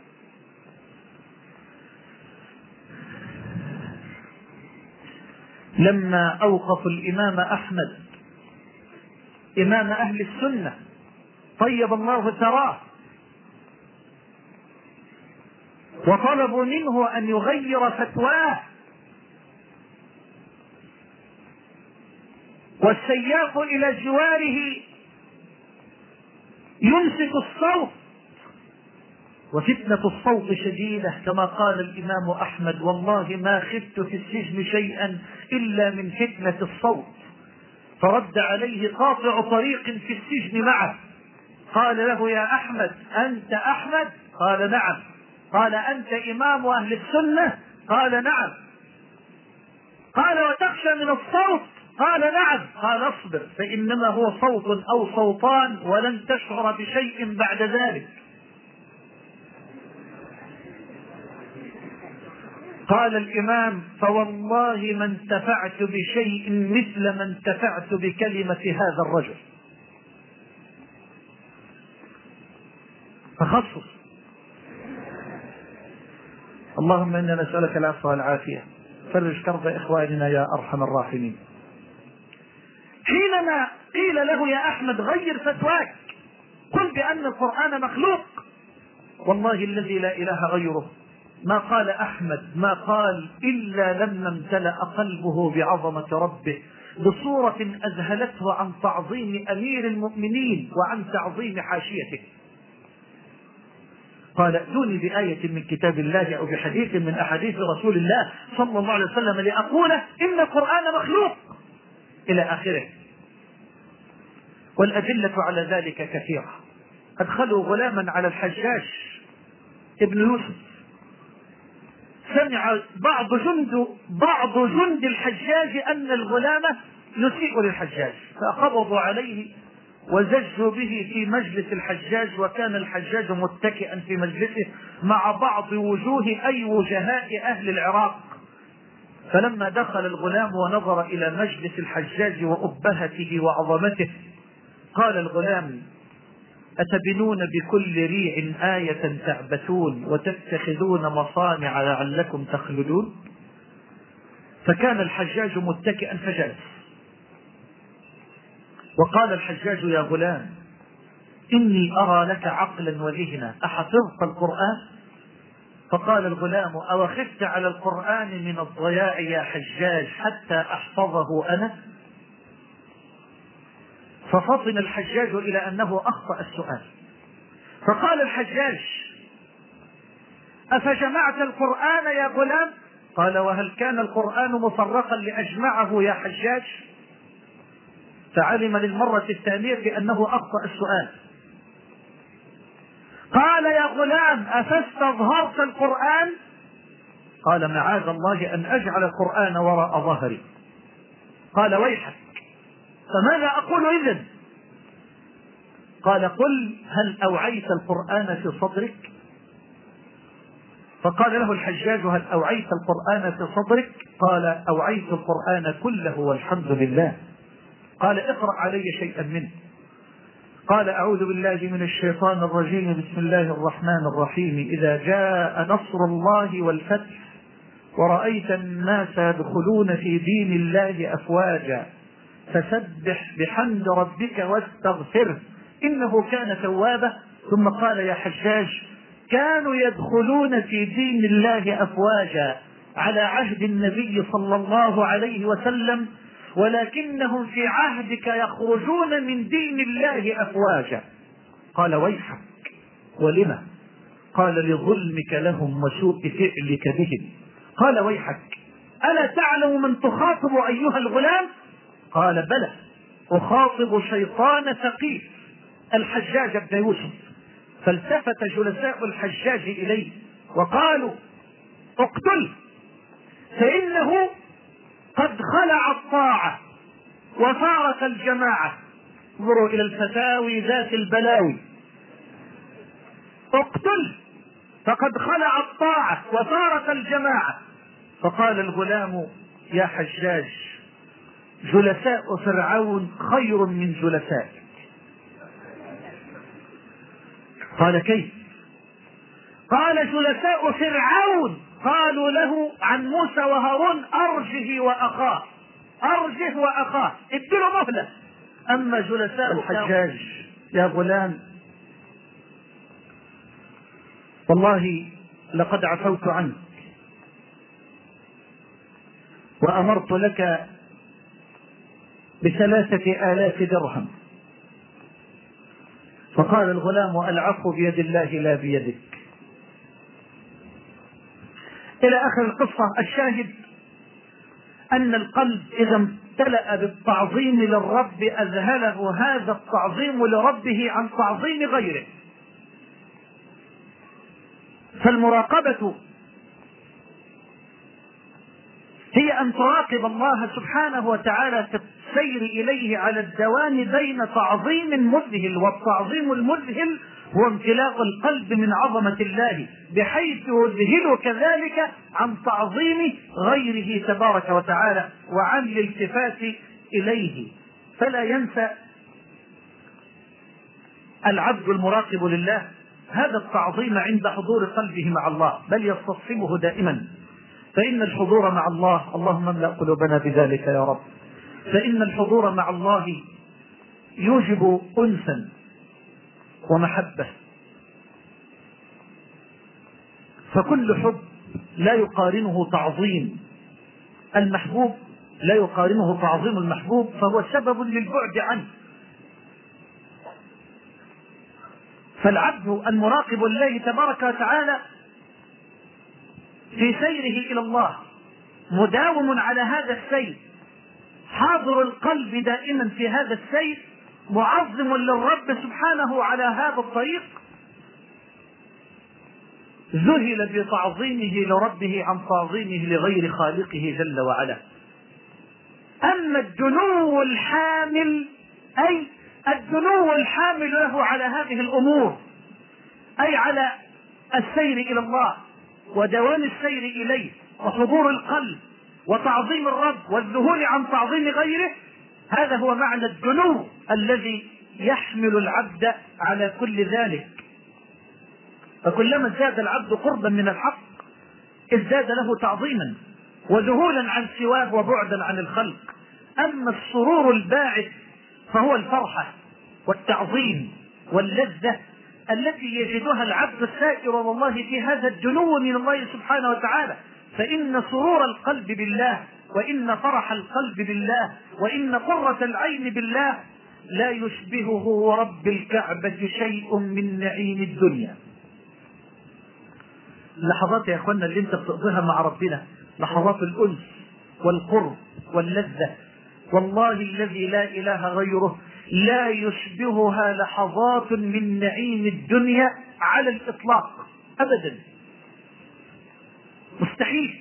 لما أوقفوا الإمام أحمد إمام أهل السنة طيب الله ثراه وطلبوا منه أن يغير فتواه، والسياف إلى جواره يمسك الصوت، وفتنة الصوت شديدة كما قال الإمام أحمد: والله ما خفت في السجن شيئا إلا من فتنة الصوت. فرد عليه قاطع طريق في السجن معه، قال له: يا أحمد أنت أحمد؟ قال: نعم. قال: أنت إمام أهل السنة؟ قال: نعم. قال: وتخشى من الصوت؟ قال: نعم. قال: اصبر فإنما هو صوت أو صوتان ولن تشعر بشيء بعد ذلك. قال الإمام: فوالله ما انتفعت بشيء مثل ما انتفعت بكلمة هذا الرجل. تخصص. اللهم إنا نسألك العفو والعافية، فرج كرب إخواننا يا أرحم الراحمين. حينما قيل له: يا أحمد غير فتواك، قل بأن القرآن مخلوق، والله الذي لا إله غيره ما قال أحمد ما قال إلا لما امتلأ قلبه بعظمة ربه بصورة أذهلته عن تعظيم أمير المؤمنين وعن تعظيم حاشيته. قال: ائتوني بآية من كتاب الله أو بحديث من أحاديث رسول الله صلى الله عليه وسلم لأقول إن القرآن مخلوق، إلى آخره. والأدلة على ذلك كثيرة. أدخلوا غلاما على الحجاج ابن يوسف، سمع بعض جند بعض جند الحجاج أن الغلام يسيء للحجاج، فقبضوا عليه وزجوا به في مجلس الحجاج، وكان الحجاج متكئا في مجلسه مع بعض وجوه أي وجهاء أهل العراق. فلما دخل الغلام ونظر إلى مجلس الحجاج وأبهته وعظمته، قال الغلام: أتبنون بكل ريع آية تعبثون وتتخذون مصانع لعلكم تخلدون؟ فكان الحجاج متكئا فجلس. وقال الحجاج: يا غلام، إني أرى لك عقلا وذهنا، أحفظت القرآن؟ فقال الغلام: أو خفت على القرآن من الضياع يا حجاج حتى أحفظه أنا؟ ففطن الحجاج إلى أنه أخطأ السؤال، فقال الحجاج: أفجمعت القرآن يا غلام؟ قال: وهل كان القرآن مفرقا لأجمعه يا حجاج؟ فعلم للمرة الثانية بأنه أخطأ السؤال. قال: يا غلام، أفاستظهرت القرآن؟ قال: معاذ الله أن أجعل القرآن وراء ظهري. قال: ويحك، فماذا أقول إذن؟ قال: قل هل أوعيت القرآن في صدرك؟ فقال له الحجاج: هل أوعيت القرآن في صدرك؟ قال: أوعيت القرآن كله والحمد لله. قال: اقرأ علي شيئا منه. قال: أعوذ بالله من الشيطان الرجيم، بسم الله الرحمن الرحيم. إذا جاء نصر الله والفتح ورأيت الناس يدخلون في دين الله أفواجا فسبح بحمد ربك واستغفره إنه كان توابا. ثم قال: يا حجاج، كانوا يدخلون في دين الله أفواجا على عهد النبي صلى الله عليه وسلم، ولكنهم في عهدك يخرجون من دين الله أفواجا. قال: ويحك، ولما؟ قال: لظلمك لهم وسوء فعلك بهم. قال: ويحك، ألا تعلم من تخاطب أيها الغلام؟ قال: بلى، أخاطب شيطان ثقيف الحجاج بن يوسف. فالتفت جلساء الحجاج إليه وقالوا: اقتله، فإنه قد خلع الطاعة وفارق الجماعة. انظروا إلى الفتاوي ذات البلاوي. اقتله فقد خلع الطاعة وفارق الجماعة. فقال الغلام: يا حجاج، جلساء فرعون خير من جلسائك. قال: كيف؟ قال: جلساء فرعون قالوا له عن موسى وهارون: أرجه وأخاه، أرجه وأخاه، ادله مهلة. أما جلساء الحجاج: يا غلام، والله لقد عفوت عنك وأمرت لك بثلاثة آلاف درهم. فقال الغلام: العفو بيد الله لا بيدك. إلى آخر القصة. الشاهد أن القلب إذا امتلأ بالتعظيم للرب أذهله هذا التعظيم لربه عن تعظيم غيره. فالمراقبة هي أن تراقب الله سبحانه وتعالى في السير إليه على الدوام بين تعظيم مذهل، والتعظيم المذهل هو امتلاء القلب من عظمة الله بحيث يذهلك ذلك عن تعظيم غيره تبارك وتعالى وعن الالتفات إليه. فلا ينسى العبد المراقب لله هذا التعظيم عند حضور قلبه مع الله، بل يستصحبه دائما. فإن الحضور مع الله، اللهم املأ قلوبنا بذلك يا رب، فإن الحضور مع الله يوجب أنسا ومحبة. فكل حب لا يقارنه تعظيم المحبوب، لا يقارنه تعظيم المحبوب، فهو سبب للبعد عنه. فالعبد المراقب لله تبارك وتعالى في سيره إلى الله مداوم على هذا السير، حاضر القلب دائما في هذا السير، معظم للرب سبحانه على هذا الطريق، ذهل بتعظيمه لربه عن تعظيمه لغير خالقه جل وعلا. أما الدنو الحامل، أي الدنو الحامل له على هذه الأمور، أي على السير إلى الله ودوام السير إليه وحضور القلب وتعظيم الرب والذهول عن تعظيم غيره، هذا هو معنى الدنو الذي يحمل العبد على كل ذلك. فكلما ازداد العبد قربا من الحق ازداد له تعظيما وذهولا عن سواه وبعدا عن الخلق. أما السرور الباعث فهو الفرحة والتعظيم واللذة التي يجدها العبد السائر والله في هذا الدنو من الله سبحانه وتعالى. فإن سرور القلب بالله، وإن فرح القلب بالله، وإن قرة العين بالله لا يشبهه رب الكعبة شيء من نعيم الدنيا. لحظات يا اخوانا اللي انت بتقضيها مع ربنا، لحظات الأنس والقرب واللذة، والله الذي لا إله غيره لا يشبهها لحظات من نعيم الدنيا على الإطلاق أبدا، مستحيل،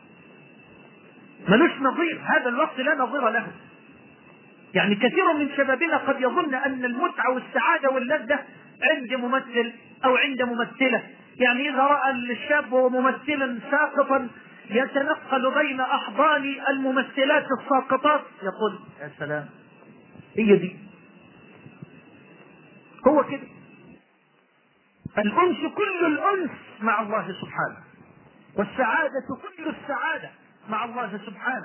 ملوش نظير. هذا الوقت لا نظير له. يعني كثير من شبابنا قد يظن أن المتعة والسعادة واللذة عند ممثل أو عند ممثلة. يعني إذا رأى الشاب ممثلا ساقطا يتنقل بين أحضان الممثلات الساقطات يقول يا سلام، هي دي، هو كده. الأنس كل الأنس مع الله سبحانه، والسعادة كل السعادة مع الله سبحانه.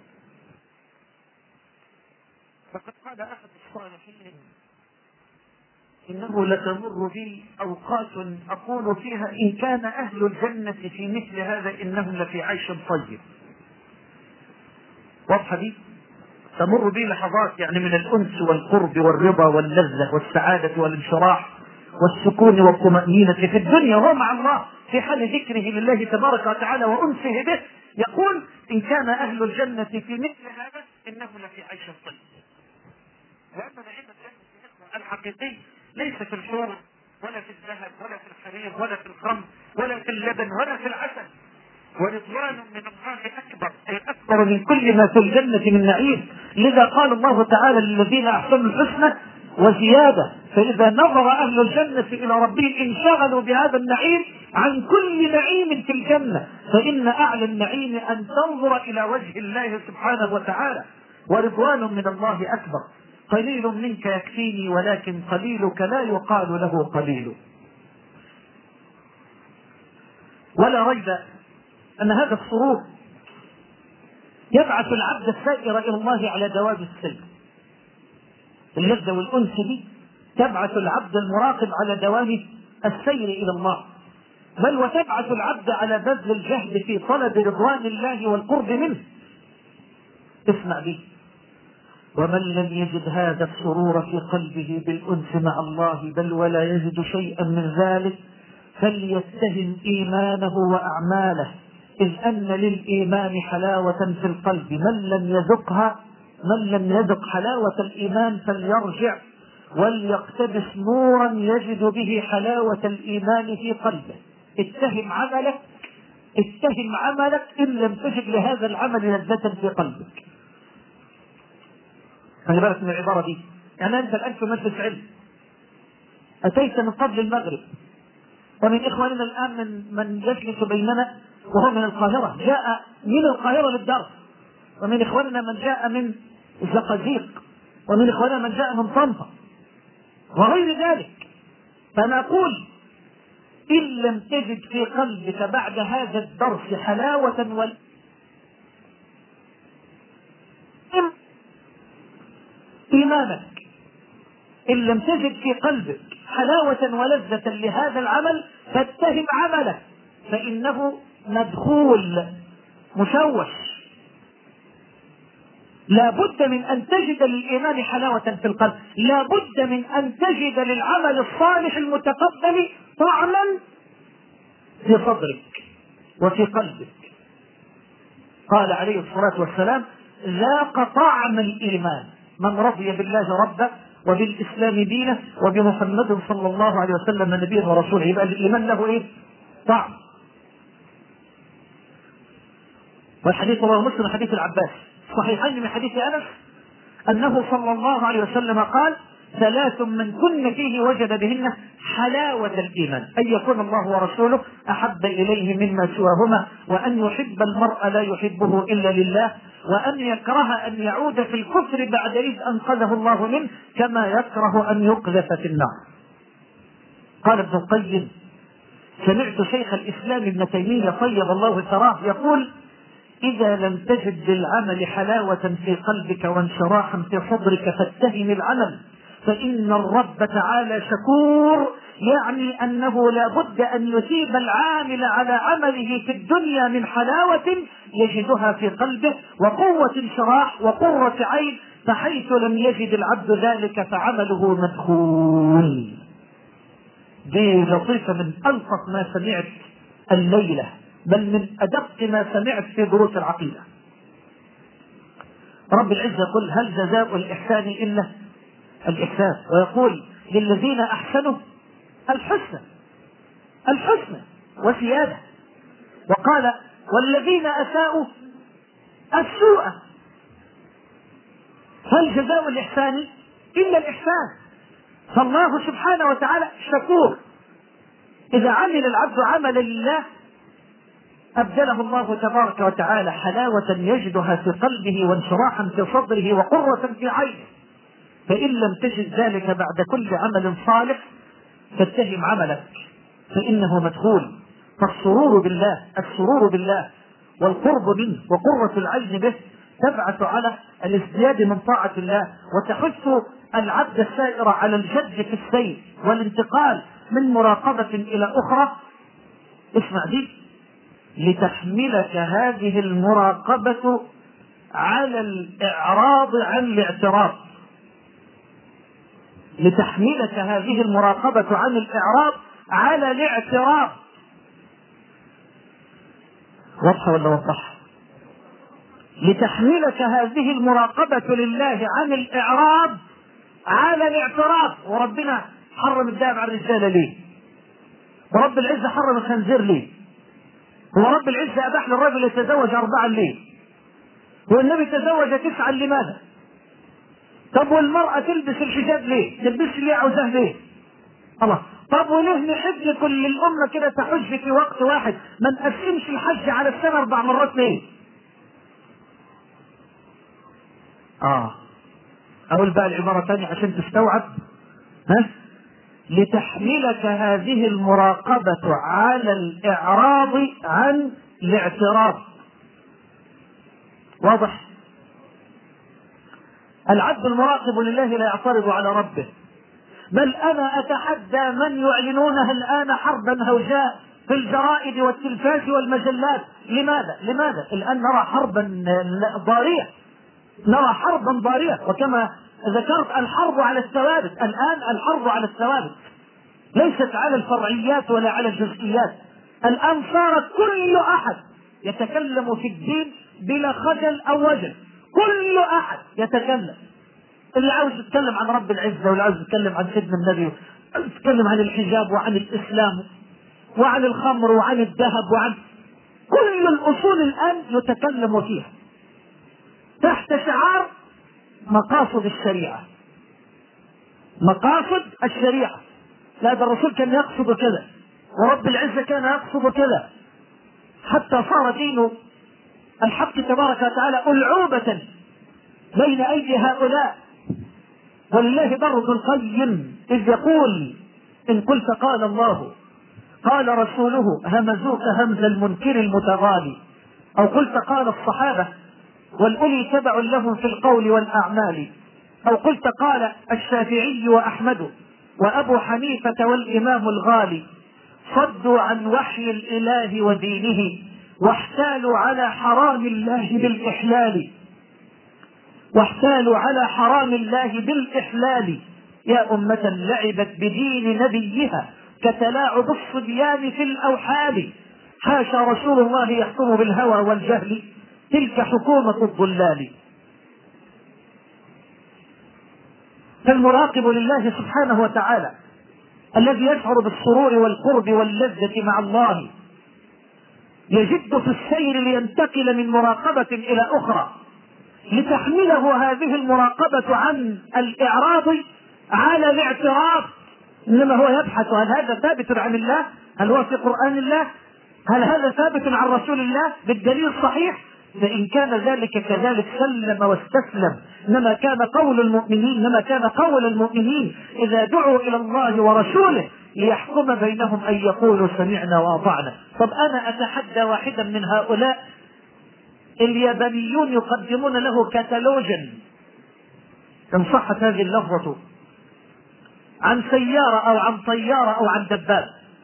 فقد قال أحد الصالحين: إنه لتمر بي أوقات أقول فيها إن كان أهل الجنة في مثل هذا إنهم لفي عيش طيب. واضحة دي؟ تمر بي لحظات يعني من الأنس والقرب والرضا واللذة والسعادة والانشراح والسكون والطمأنينة في الدنيا وهو مع الله في حال ذكره لله تبارك وتعالى وأنسه به. يقول إن كان أهل الجنة في مثل هذا إنهم لفي عيش طيب. وأما نعيم الجنة الحقيقي ليس في الحور ولا في الذهب ولا في الحرير ولا في الخمر ولا في اللبن ولا في العسل، ورضوان من الله أكبر، أي أكبر من كل ما في الجنة من نعيم. لذا قال الله تعالى للذين أحسنوا الحسنى وزيادة. فإذا نظر أهل الجنة إلى ربهم انشغلوا بهذا النعيم عن كل نعيم في الجنة. فإن أعلى النعيم أن تنظر إلى وجه الله سبحانه وتعالى. ورضوان من الله أكبر. قليل منك يكفيني ولكن قليلك لا يقال له قليل. ولا ريب أن هذا السرور يبعث العبد السائر إلى الله على دوام السير. اللذة والأنس دي تبعث العبد المراقب على دوام السير إلى الله. بل وتبعث العبد على بذل الجهد في طلب رضوان الله والقرب منه. اسمع بي: ومن لم يجد هذا السرور في قلبه بالأنس مع الله بل ولا يجد شيئا من ذلك فليتهم إيمانه وأعماله، إذ أن للإيمان حلاوة في القلب من لم يذقها من لم يذق حلاوة الإيمان فليرجع وليقتبس نورا يجد به حلاوة الإيمان في قلبه. اتهم عملك اتهم عملك إن لم تجد لهذا العمل لذة في قلبك. خلي بالك من العبارة دي. يعني أنت الآن في مجلس علم، أتيت من قبل المغرب، ومن إخواننا الآن من من يجلس بيننا وهو من القاهرة، جاء من القاهرة للدرس، ومن إخواننا من جاء من الزقازيق، ومن إخواننا من جاء من طنطا وغير ذلك. فنقول: إن لم تجد في قلبك بعد هذا الدرس حلاوة وال إيمانك، إن لم تجد في قلبك حلاوة ولذة لهذا العمل فاتهم عملك، فإنه مدخول مشوش. لا بد من أن تجد للإيمان حلاوة في القلب، لا بد من أن تجد للعمل الصالح المتقبل طعما في صدرك وفي قلبك. قال عليه الصلاة والسلام: ذاق طعم الإيمان من رضي بالله ربا وبالإسلام دينه وبمحمد صلى الله عليه وسلم نبيا ورسوله. يبقى الإيمان له إيه؟ طعم. والحديث رواه مسلم حديث العباس صحيحين من حديث أنس أنه صلى الله عليه وسلم قال: ثلاث من كن فيه وجد بهن حلاوة الإيمان، أن يكون الله ورسوله أحب إليه مما سواهما، وأن يحب المرء لا يحبه إلا لله، وأن يكره أن يعود في الكفر بعد إذ أنقذه الله منه، كما يكره أن يقذف في النار. قال ابن القيم: سمعت شيخ الإسلام ابن تيمية طيب الله ثراه يقول: إذا لم تجد للعمل حلاوة في قلبك وانشراحا في صدرك فاتهم العمل، فإن الرب تعالى شكور، يعني أنه لا بد أن يثيب العامل على عمله في الدنيا من حلاوة يجدها في قلبه وقوة انشراح وقرة عين، فحيث لم يجد العبد ذلك فعمله مدخول. دي لطيفة من ألطف ما سمعت الليلة، بل من أدق ما سمعت في دروس العقيدة. رب العزة يقول: هل جزاء الإحسان إلا الإحسان، ويقول: للذين أحسنوا الحسنى الحسنى وزيادة، وقال: والذين أساءوا السوء. هل جزاء الإحسان إلا الإحسان. فالله سبحانه وتعالى شكور. إذا عمل العبد عملا لله أبدله الله تبارك وتعالى حلاوة يجدها في قلبه وانشراحا في صدره وقرة في عينه. فإن لم تجد ذلك بعد كل عمل صالح فاتهم عملك، فإنه مدخول. فالسرور بالله السرور بالله والقرب منه وقرة العين به تبعث على الازدياد من طاعة الله، وتحث العبد السائر على الجد في السير والانتقال من مراقبة إلى أخرى. اسمع دي: لتحملك هذه المراقبة على الإعراض عن الاعتراض. لتحملك هذه المراقبة عن الإعراض على الاعتراض. واضحة ولا وضح؟ لتحملك هذه المراقبة لله عن الإعراض على الاعتراض. وربنا حرم الذهب على الرجال ليه؟ ورب العزة حرم الخنزير ليه؟ ورب العزة أباح للرجل يتزوج أربعا ليه؟ والنبي تزوج تسعا لماذا؟ طب والمرأة تلبس الحجاب ليه؟ تلبس ليه عاوزاه ليه؟ الله. طب وليه نحج كل الأمة كده تحج في وقت واحد؟ ما نقسمش الحج على السنة أربع مرات ليه؟ آه أقول بقى العبارة تانية عشان تستوعب. ها؟ لتحملك هذه المراقبة على الإعراض عن الاعتراض. واضح؟ العبد المراقب لله لا يعترض على ربه، بل أنا أتحدى من يعلنونها الآن حربا هوجاء في الجرائد والتلفاز والمجلات. لماذا؟ لماذا؟ الآن نرى حربا ضارية، نرى حربا ضارية، وكما ذكرت الحرب على الثوابت. الآن الحرب على الثوابت ليست على الفرعيات ولا على الجزئيات. الآن صار كل أحد يتكلم في الدين بلا خجل أو وجل، كل أحد يتكلم. اللي عاوز يتكلم عن رب العزة، واللي عاوز يتكلم عن سيدنا النبي، يتكلم عن الحجاب وعن الإسلام وعن الخمر وعن الذهب وعن كل الأصول الآن يتكلم فيها تحت شعار مقاصد الشريعة. مقاصد الشريعة، لا ده الرسول كان يقصد كذا، ورب العزة كان يقصد كذا، حتى صار دين الحق تبارك وتعالى ألعوبة بين أيدي هؤلاء. ولله بر ابن القيم إذ يقول: إن قلت قال الله قال رسوله همزوك همز المنكر المتغالي، أو قلت قال الصحابة والأولي تبع لهم في القول والأعمال، أو قلت قال الشافعي وأحمد وأبو حنيفة والإمام الغالي، صدوا عن وحي الإله ودينه واحتالوا على حرام الله بالإحلال، واحتالوا على حرام الله بالإحلال. يا أمة لعبت بدين نبيها كتلاعب الصبيان في الأوحال، حاشا رسول الله يحكم بالهوى والجهل، تلك حكومة الضلال. فالمراقب لله سبحانه وتعالى الذي يشعر بالسرور والقرب واللذة مع الله يجد في السير لينتقل من مراقبة إلى أخرى، لتحمله هذه المراقبة عن الإعراض على الاعتراف. إنما هو يبحث: هل هذا ثابت عن الله؟ هل هو في قرآن الله؟ هل هذا ثابت عن رسول الله بالدليل الصحيح؟ فإن كان ذلك كذلك سلم واستسلم. إنما كان قول المؤمنين إنما كان قول المؤمنين إذا دعوا إلى الله ورسوله ليحكم بينهم أن يقولوا سمعنا وأطعنا. طب أنا أتحدى واحدا من هؤلاء، اليابانيون يقدمون له كتالوجا إن صحت هذه اللفظة عن سيارة أو عن طيارة أو عن دبابة.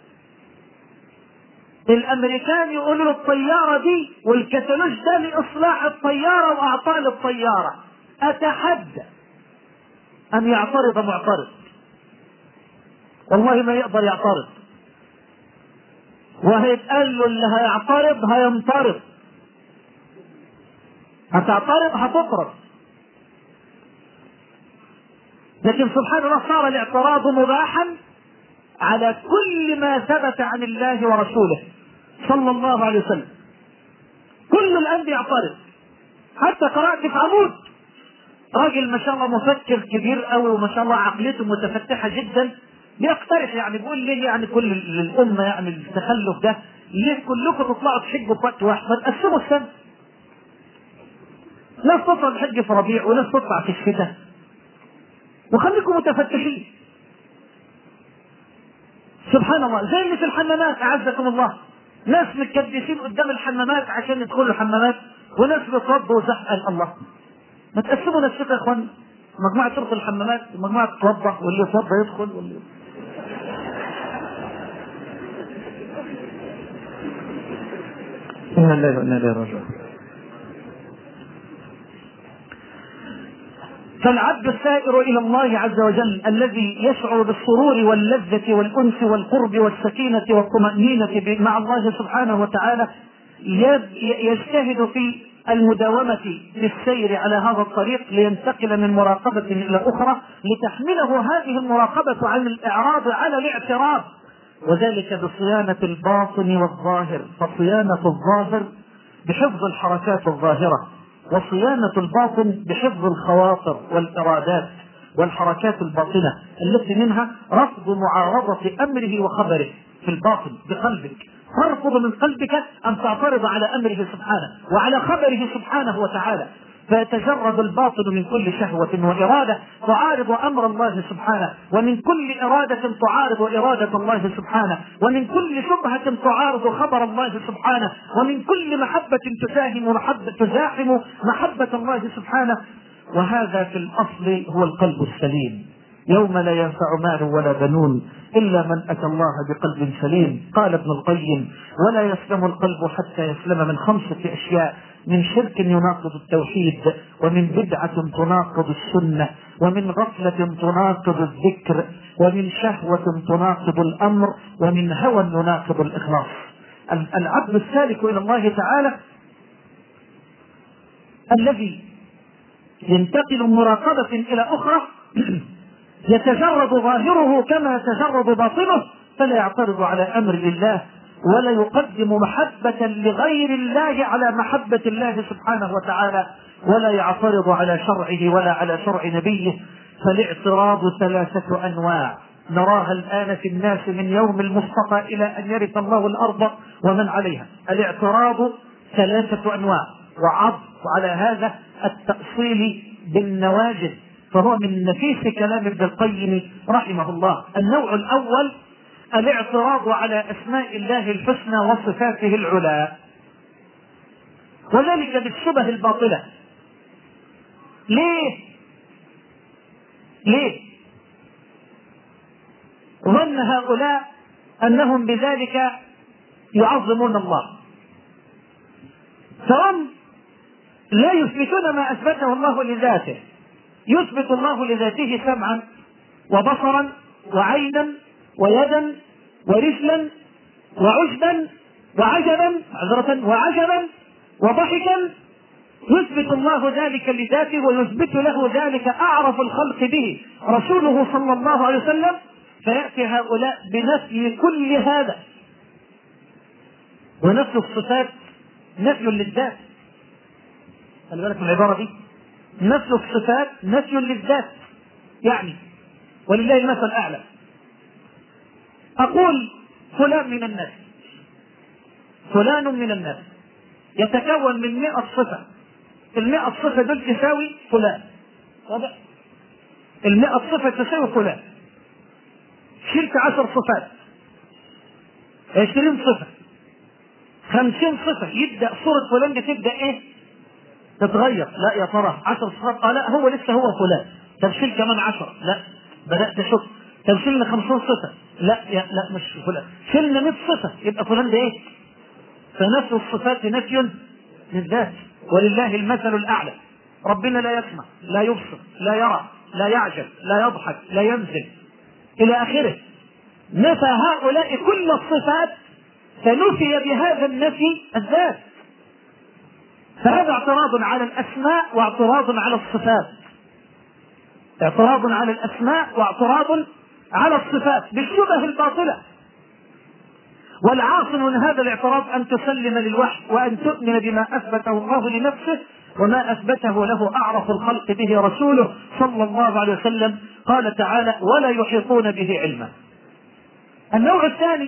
الأمريكان يقولوا الطيارة دي والكتالوج ده لإصلاح الطيارة وأعطال الطيارة. أتحدى أن يعترض معترض، والله ما يقدر يعترض، وهيتقال له اللي هيعترض هينطرد، هتعترض هتطرد. لكن سبحان الله صار الاعتراض مباحا على كل ما ثبت عن الله ورسوله صلى الله عليه وسلم. كل الآن يعترض. حتى قرأت في عمود راجل ما شاء الله مفكر كبير قوي وما شاء الله عقليته متفتحة جدا، بيقترح يعني بيقول ليه يعني كل الأمة يعني التخلف ده ليه كلكم تطلعوا تحجوا في وقت واحد؟ ما تقسموا السنة، ناس تطلع تحج في ربيع وناس تطلع في الشتاء، وخليكم متفتحين. سبحان الله. زي اللي في الحمامات أعزكم الله، ناس متكدسين قدام الحمامات عشان يدخلوا الحمامات، وناس بيتوضوا وزحقا. الله، ما تقسموا نفسكم يا اخوان، مجموعة تدخل الحمامات ومجموعة تتوضا، واللي يتوضا يدخل واللي إنا لله وإنا إليه راجعون. فالعبد السائر إلى الله عز وجل الذي يشعر بالسرور واللذة والأنس والقرب والسكينة والطمأنينة مع الله سبحانه وتعالى يجتهد في المداومة في السير على هذا الطريق لينتقل من مراقبة إلى أخرى، لتحمله هذه المراقبة عن الإعراض على الاعتراض، وذلك بصيانة الباطن والظاهر. فصيانة الظاهر بحفظ الحركات الظاهرة، وصيانة الباطن بحفظ الخواطر والإرادات والحركات الباطنة التي منها رفض معارضة أمره وخبره في الباطن بقلبك. ترفض من قلبك أن تعترض على أمره سبحانه وعلى خبره سبحانه وتعالى، فيتجرد الباطن من كل شهوة وإرادة تعارض أمر الله سبحانه، ومن كل إرادة تعارض إرادة الله سبحانه، ومن كل شبهة تعارض خبر الله سبحانه، ومن كل محبة تساهم محبة تزاحم محبة الله سبحانه. وهذا في الأصل هو القلب السليم. يوم لا ينفع مال ولا بنون إلا من أتى الله بقلب سليم. قال ابن القيم: ولا يسلم القلب حتى يسلم من خمسة أشياء: من شرك يناقض التوحيد، ومن بدعة تناقض السنة، ومن غفلة تناقض الذكر، ومن شهوة تناقض الأمر، ومن هوى يناقض الإخلاص. العبد السالك إلى الله تعالى الذي ينتقل من مراقبة إلى أخرى يتجرد ظاهره كما يتجرد باطنه، فلا يعترض على أمر الله، ولا يقدم محبة لغير الله على محبة الله سبحانه وتعالى، ولا يعترض على شرعه ولا على شرع نبيه. فالاعتراض ثلاثة أنواع نراها الآن في الناس من يوم المصطفى إلى أن يرث الله الأرض ومن عليها. الاعتراض ثلاثة أنواع، وعض على هذا التأصيل بالنواجذ، فهو من نفيس كلام ابن القيم رحمه الله. النوع الأول الاعتراض على أسماء الله الحسنى وصفاته العلى، وذلك بالشبه الباطلة. ليه؟ ليه؟ ظن هؤلاء أنهم بذلك يعظمون الله، فهم لا يثبتون ما أثبته الله لذاته. يثبت الله لذاته سمعا وبصرا وعينا ويدا ورجلا وعجبا وعجبا عذرة وعجبا وضحكا. يثبت الله ذلك لذاته، ويثبت له ذلك أعرف الخلق به رسوله صلى الله عليه وسلم. فيأتي هؤلاء بنفي كل هذا، ونفي الصفات نفي للذات. خلي بالك من العبارة دي، نفي الصفات نفي للذات. يعني ولله المثل الأعلى، أقول فلان من الناس، فلان من الناس يتكون من مئة صفة، المئة صفة دول تساوي فلان، المئة صفة تساوي فلان. شلت عشر صفات، عشرين صفة، خمسين صفة، يبدأ صورة فلان دي تبدأ ايه؟ تتغير. لا يا ترى عشر صفات، اه لا هو لسه هو فلان. طب شيل كمان عشر، لا بدأت اشك. طب شلنا خمسين صفة، لا يا لا مش فلان. شلنا مئة صفة، يبقى فلان ده ايه؟ فنفي الصفات نفي للذات، ولله المثل الأعلى. ربنا لا يسمع، لا يبصر، لا يرى، لا يعجب، لا يضحك، لا ينزل إلى آخره. نفى هؤلاء كل الصفات، فنفي بهذا النفي الذات. فهذا اعتراض على الأسماء واعتراض على الصفات، اعتراض على الأسماء واعتراض على الصفات بالشبه الباطلة. والعاصم من هذا الاعتراض أن تسلم للوحي، وأن تؤمن بما أثبته الله لنفسه وما أثبته له أعرف الخلق به رسوله صلى الله عليه وسلم. قال تعالى: ولا يحيطون به علما. النوع الثاني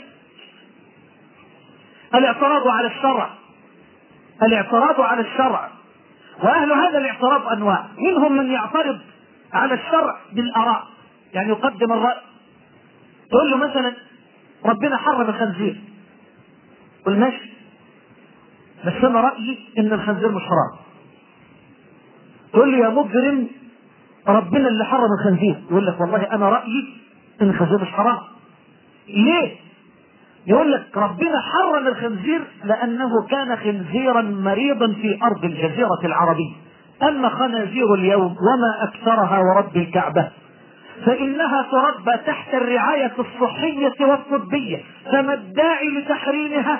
الاعتراض على الشرع، الاعتراض على الشرع. وأهل هذا الاعتراض أنواع، منهم من يعترض على الشرع بالآراء، يعني يقدم الرأي. تقول له مثلا ربنا حرم الخنزير، قل ماشي، بس أنا رأيي إن الخنزير مش حرام. تقول له يا مجرم ربنا اللي حرم الخنزير، يقول لك والله أنا رأيي إن الخنزير مش حرام. ليه؟ يقول لك ربنا حرم الخنزير لأنه كان خنزيرا مريضا في أرض الجزيرة العربية، أما خنازير اليوم وما أكثرها ورب الكعبة فإنها تربى تحت الرعاية الصحية والطبية، فما الداعي لتحريمها؟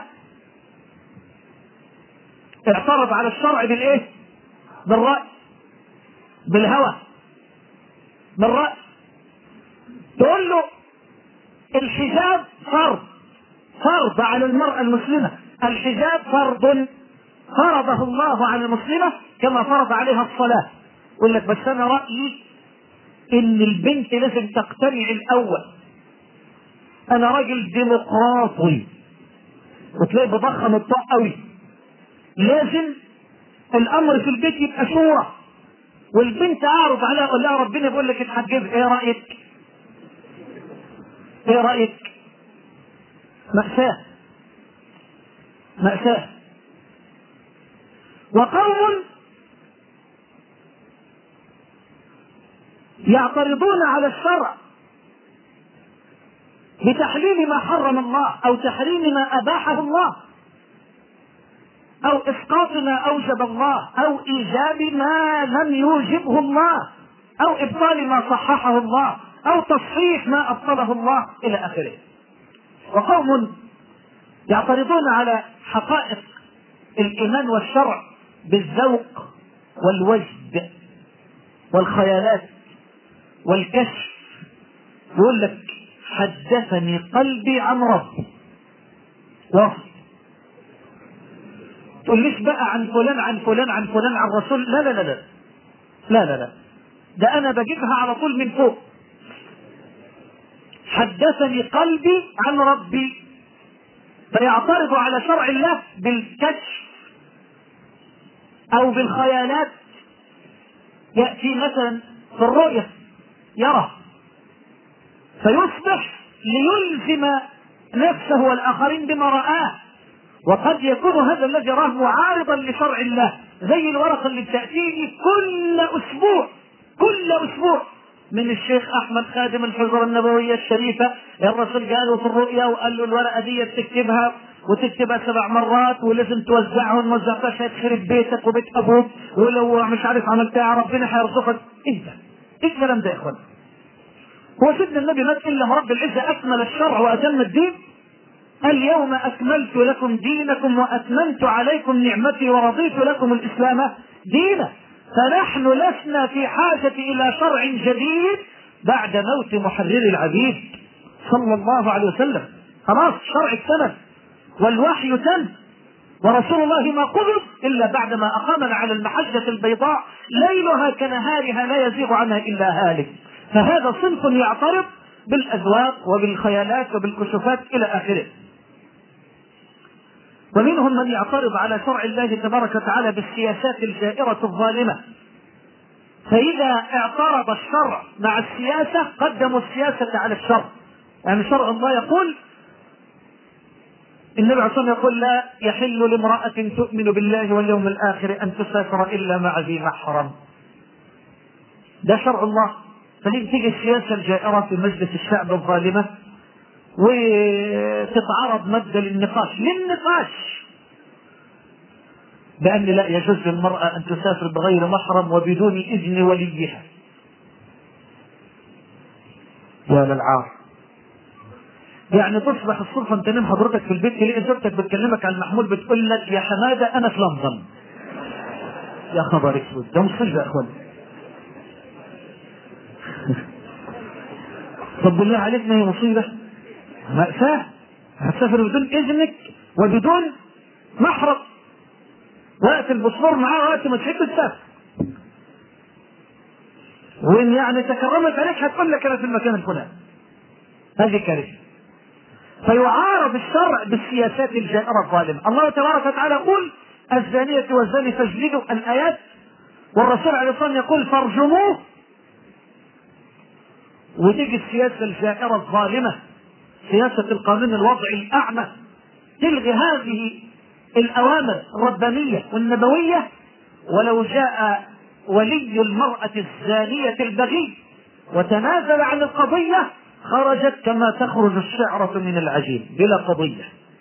اعترض على الشرع بالإيه؟ بالرأي، بالهوى، بالرأي. تقول له الحجاب فرض، فرض على المرأة المسلمة، الحجاب فرض فرضه الله على المسلمة كما فرض عليها الصلاة. يقول لك بس أنا رأيي إن البنت لازم تقتنع الأول، أنا راجل ديمقراطي، وتلاقي بضخم الطاق قوي، لازم الأمر في البيت يبقى شورى. والبنت أعرض عليها أقول لها ربنا بيقول لك اتحجب، إيه رأيك؟ إيه رأيك؟ مأساة، مأساة. وقوم يعترضون على الشرع بتحليل ما حرم الله أو تحريم ما أباحه الله، أو إسقاط ما أوجب الله، أو إيجاب ما لم يوجبه الله، أو إبطال ما صححه الله، أو تصحيح ما أبطله الله إلى آخره. وقوم يعترضون على حقائق الإيمان والشرع بالذوق والوجد والخيالات والكشف، يقول لك حدثني قلبي عن ربي وصف، تقول ليش بقى عن فلان عن فلان عن فلان عن رسول، لا لا لا لا لا لا لا ده أنا بجيبها على طول من فوق. حدثني قلبي عن ربي، فيعترض على شرع الله بالكشف أو بالخيالات. يأتي مثلا في الرؤية يرى فيصبح ليلزم نفسه والآخرين بما رآه، وقد يكون هذا الذي راه معارضا لشرع الله، زي الورقة اللي بتأتيني كل أسبوع كل أسبوع من الشيخ أحمد خادم الحجرة النبوية الشريفة. الرسول قالوا في الرؤيا وقال له الورقة دي تكتبها وتكتبها سبع مرات ولازم توزعها، وما وزعتهاش هتخرب بيتك وبيت أبوك، ولو مش عارف عملتها ربنا هيرزقك. إيه ده؟ إيه الكلام ده يا إخوان؟ هو سيدنا النبي مات إلا رب العزة أكمل الشرع وأتم الدين؟ اليوم أكملت لكم دينكم وأتممت عليكم نعمتي ورضيت لكم الإسلام دينا. فنحن لسنا في حاجة إلى شرع جديد بعد موت محرر العبيد صلى الله عليه وسلم. خلاص شرع اكتمل والوحي تم، ورسول الله ما قبض إلا بعدما أقامنا على المحجة البيضاء ليلها كنهارها لا يزيغ عنها إلا هالك. فهذا صنف يعترض بالأذواق وبالخيالات وبالكشوفات إلى آخره. ومنهم من يعترض على شرع الله تبارك وتعالى بالسياسات الجائرة الظالمة، فإذا اعترض الشرع مع السياسة قدموا السياسة على الشرع. يعني شرع الله يقول، النبي عليه الصلاة والسلام يقول لا يحل لامرأة تؤمن بالله واليوم الآخر أن تسافر إلا مع ذي محرم، ده شرع الله. فتيجي السياسة الجائرة في مجلس الشعب الظالمة وتتعرض مادة للنقاش للنقاش بأن لا يجوز للمرأة أن تسافر بغير محرم وبدون إذن وليها. يا للعار! يعني تصبح الصبح انت نام حضرتك في البيت تلاقي زوجتك بتكلمك على المحمول بتقول لك يا حمادة أنا في لندن. يا خبر اسود، ده مصيبة يا أخوان. طب بالله عليك ما هي مصيبة؟ مأساة. هتسافر بدون إذنك وبدون محرم، وقت الباسبور معاه وقت ما تحب تسافر، وإن يعني تكرمت عليك هتقول لك أنا في المكان الفلاني. هذه كارثة. فيعارض الشرع بالسياسات الجائرة الظالمة. الله تبارك وتعالى يقول الزانية والزاني فاجلدوا الآيات، والرسول عليه الصلاة والسلام يقول فارجموه. وتيجي السياسة الجائرة الظالمة، سياسة القانون الوضعي الأعمى، تلغي هذه الأوامر الربانية والنبوية، ولو جاء ولي المرأة الزانية البغي وتنازل عن القضية خرجت كما تخرج الشعرة من العجين بلا قضية.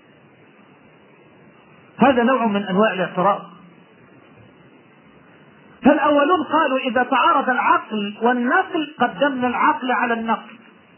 هذا نوع من أنواع الاعتراض. فالأولون قالوا إذا تعارض العقل والنقل قدمنا العقل على النقل،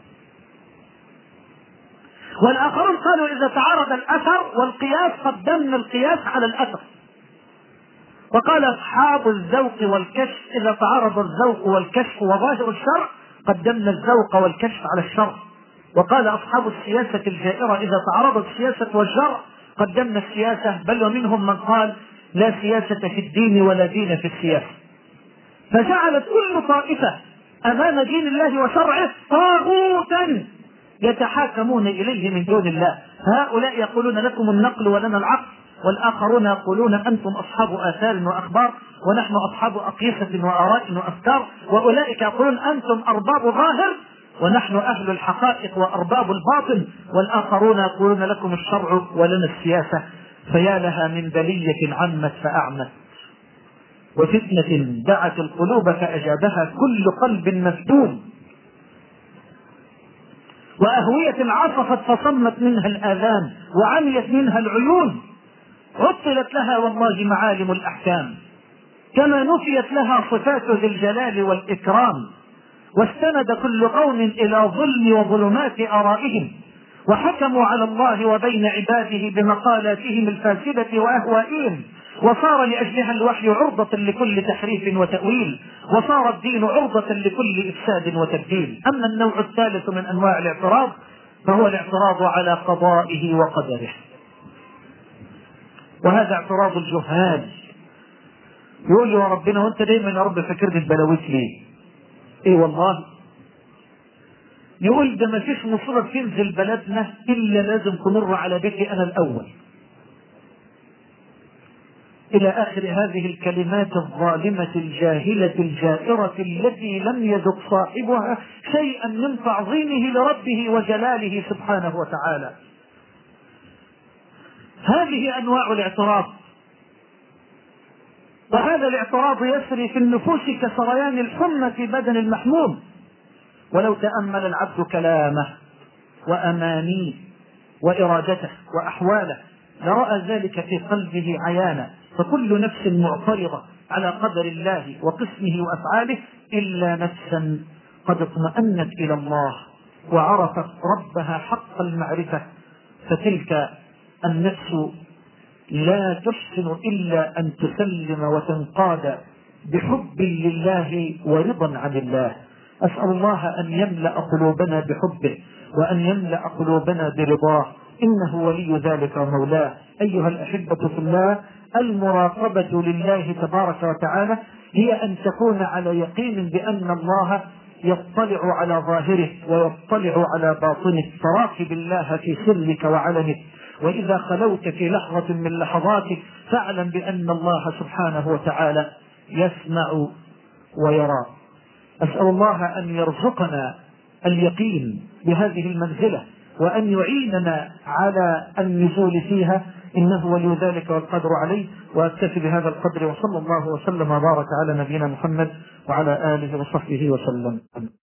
والآخرون قالوا إذا تعارض الأثر والقياس قدمنا القياس على الأثر. وقال أصحاب الذوق والكشف إذا تعارض الذوق والكشف وظاهر الشرع قدمنا الذوق والكشف على الشرع. وقال أصحاب السياسة الجائرة إذا تعارضت السياسة والشرع قدمنا السياسة، بل ومنهم من قال لا سياسة في الدين ولا دين في السياسة. فجعلت كل طائفة أمام دين الله وشرعه طاغوتا يتحاكمون إليه من دون الله. هؤلاء يقولون لكم النقل ولنا العقل، والآخرون يقولون أنتم أصحاب آثار وأخبار ونحن أصحاب أقيسة وآراء وأفكار، وأولئك يقولون أنتم أرباب ظاهر ونحن أهل الحقائق وأرباب الباطن، والآخرون يقولون لكم الشرع ولنا السياسة. فيا لها من بلية عمت فأعمت، وفتنة دعت القلوب فأجابها كل قلب مفتون. وأهوية عصفت فصمت منها الآذان وعميت منها العيون، عطلت لها والله معالم الأحكام، كما نفيت لها صفات ذي الجلال والإكرام، واستند كل قوم إلى ظلم وظلمات آرائهم، وحكموا على الله وبين عباده بمقالاتهم الفاسدة وأهوائهم، وصار لأجلها الوحي عرضة لكل تحريف وتأويل، وصار الدين عرضة لكل إفساد وتبديل. أما النوع الثالث من أنواع الاعتراض فهو الاعتراض على قضائه وقدره، وهذا اعتراض الجهال. يقول له ربنا وانت دايما يا رب فاكرني البلاويت ليه؟ ايه والله. يقول ده ما فيش مصيبه تنزل بلدنا الا لازم تمر على بيتي انا الاول، الى اخر هذه الكلمات الظالمه الجاهله الجائره التي لم يذق صاحبها شيئا من تعظيمه لربه وجلاله سبحانه وتعالى. هذه انواع الاعتراض، وهذا الاعتراض يسري في النفوس كسريان الحمى في بدن المحموم. ولو تأمل العبد كلامه وأمانيه وإرادته وأحواله لرأى ذلك في قلبه عيانا. فكل نفس معترضة على قدر الله وقسمه وأفعاله إلا نفسا قد اطمأنت إلى الله وعرفت ربها حق المعرفة، فتلك النفس لا تحسن إلا أن تسلم وتنقاد بحب لله ورضا عن الله. أسأل الله أن يملأ قلوبنا بحبه وأن يملأ قلوبنا برضاه، إنه ولي ذلك ومولاه. أيها الأحبة في الله، المراقبة لله تبارك وتعالى هي أن تكون على يقين بأن الله يطلع على ظاهره ويطلع على باطنه، فراقب الله في سرك وعلنك، وإذا خلوت في لحظة من لحظاتك فاعلم بأن الله سبحانه وتعالى يسمع ويرى. أسأل الله أن يرزقنا اليقين بهذه المنزلة وأن يعيننا على النزول فيها، إنه ولي ذلك والقدر عليه. وأكتفي بهذا القدر، وصلى الله وسلم وبارك على نبينا محمد وعلى آله وصحبه وسلم.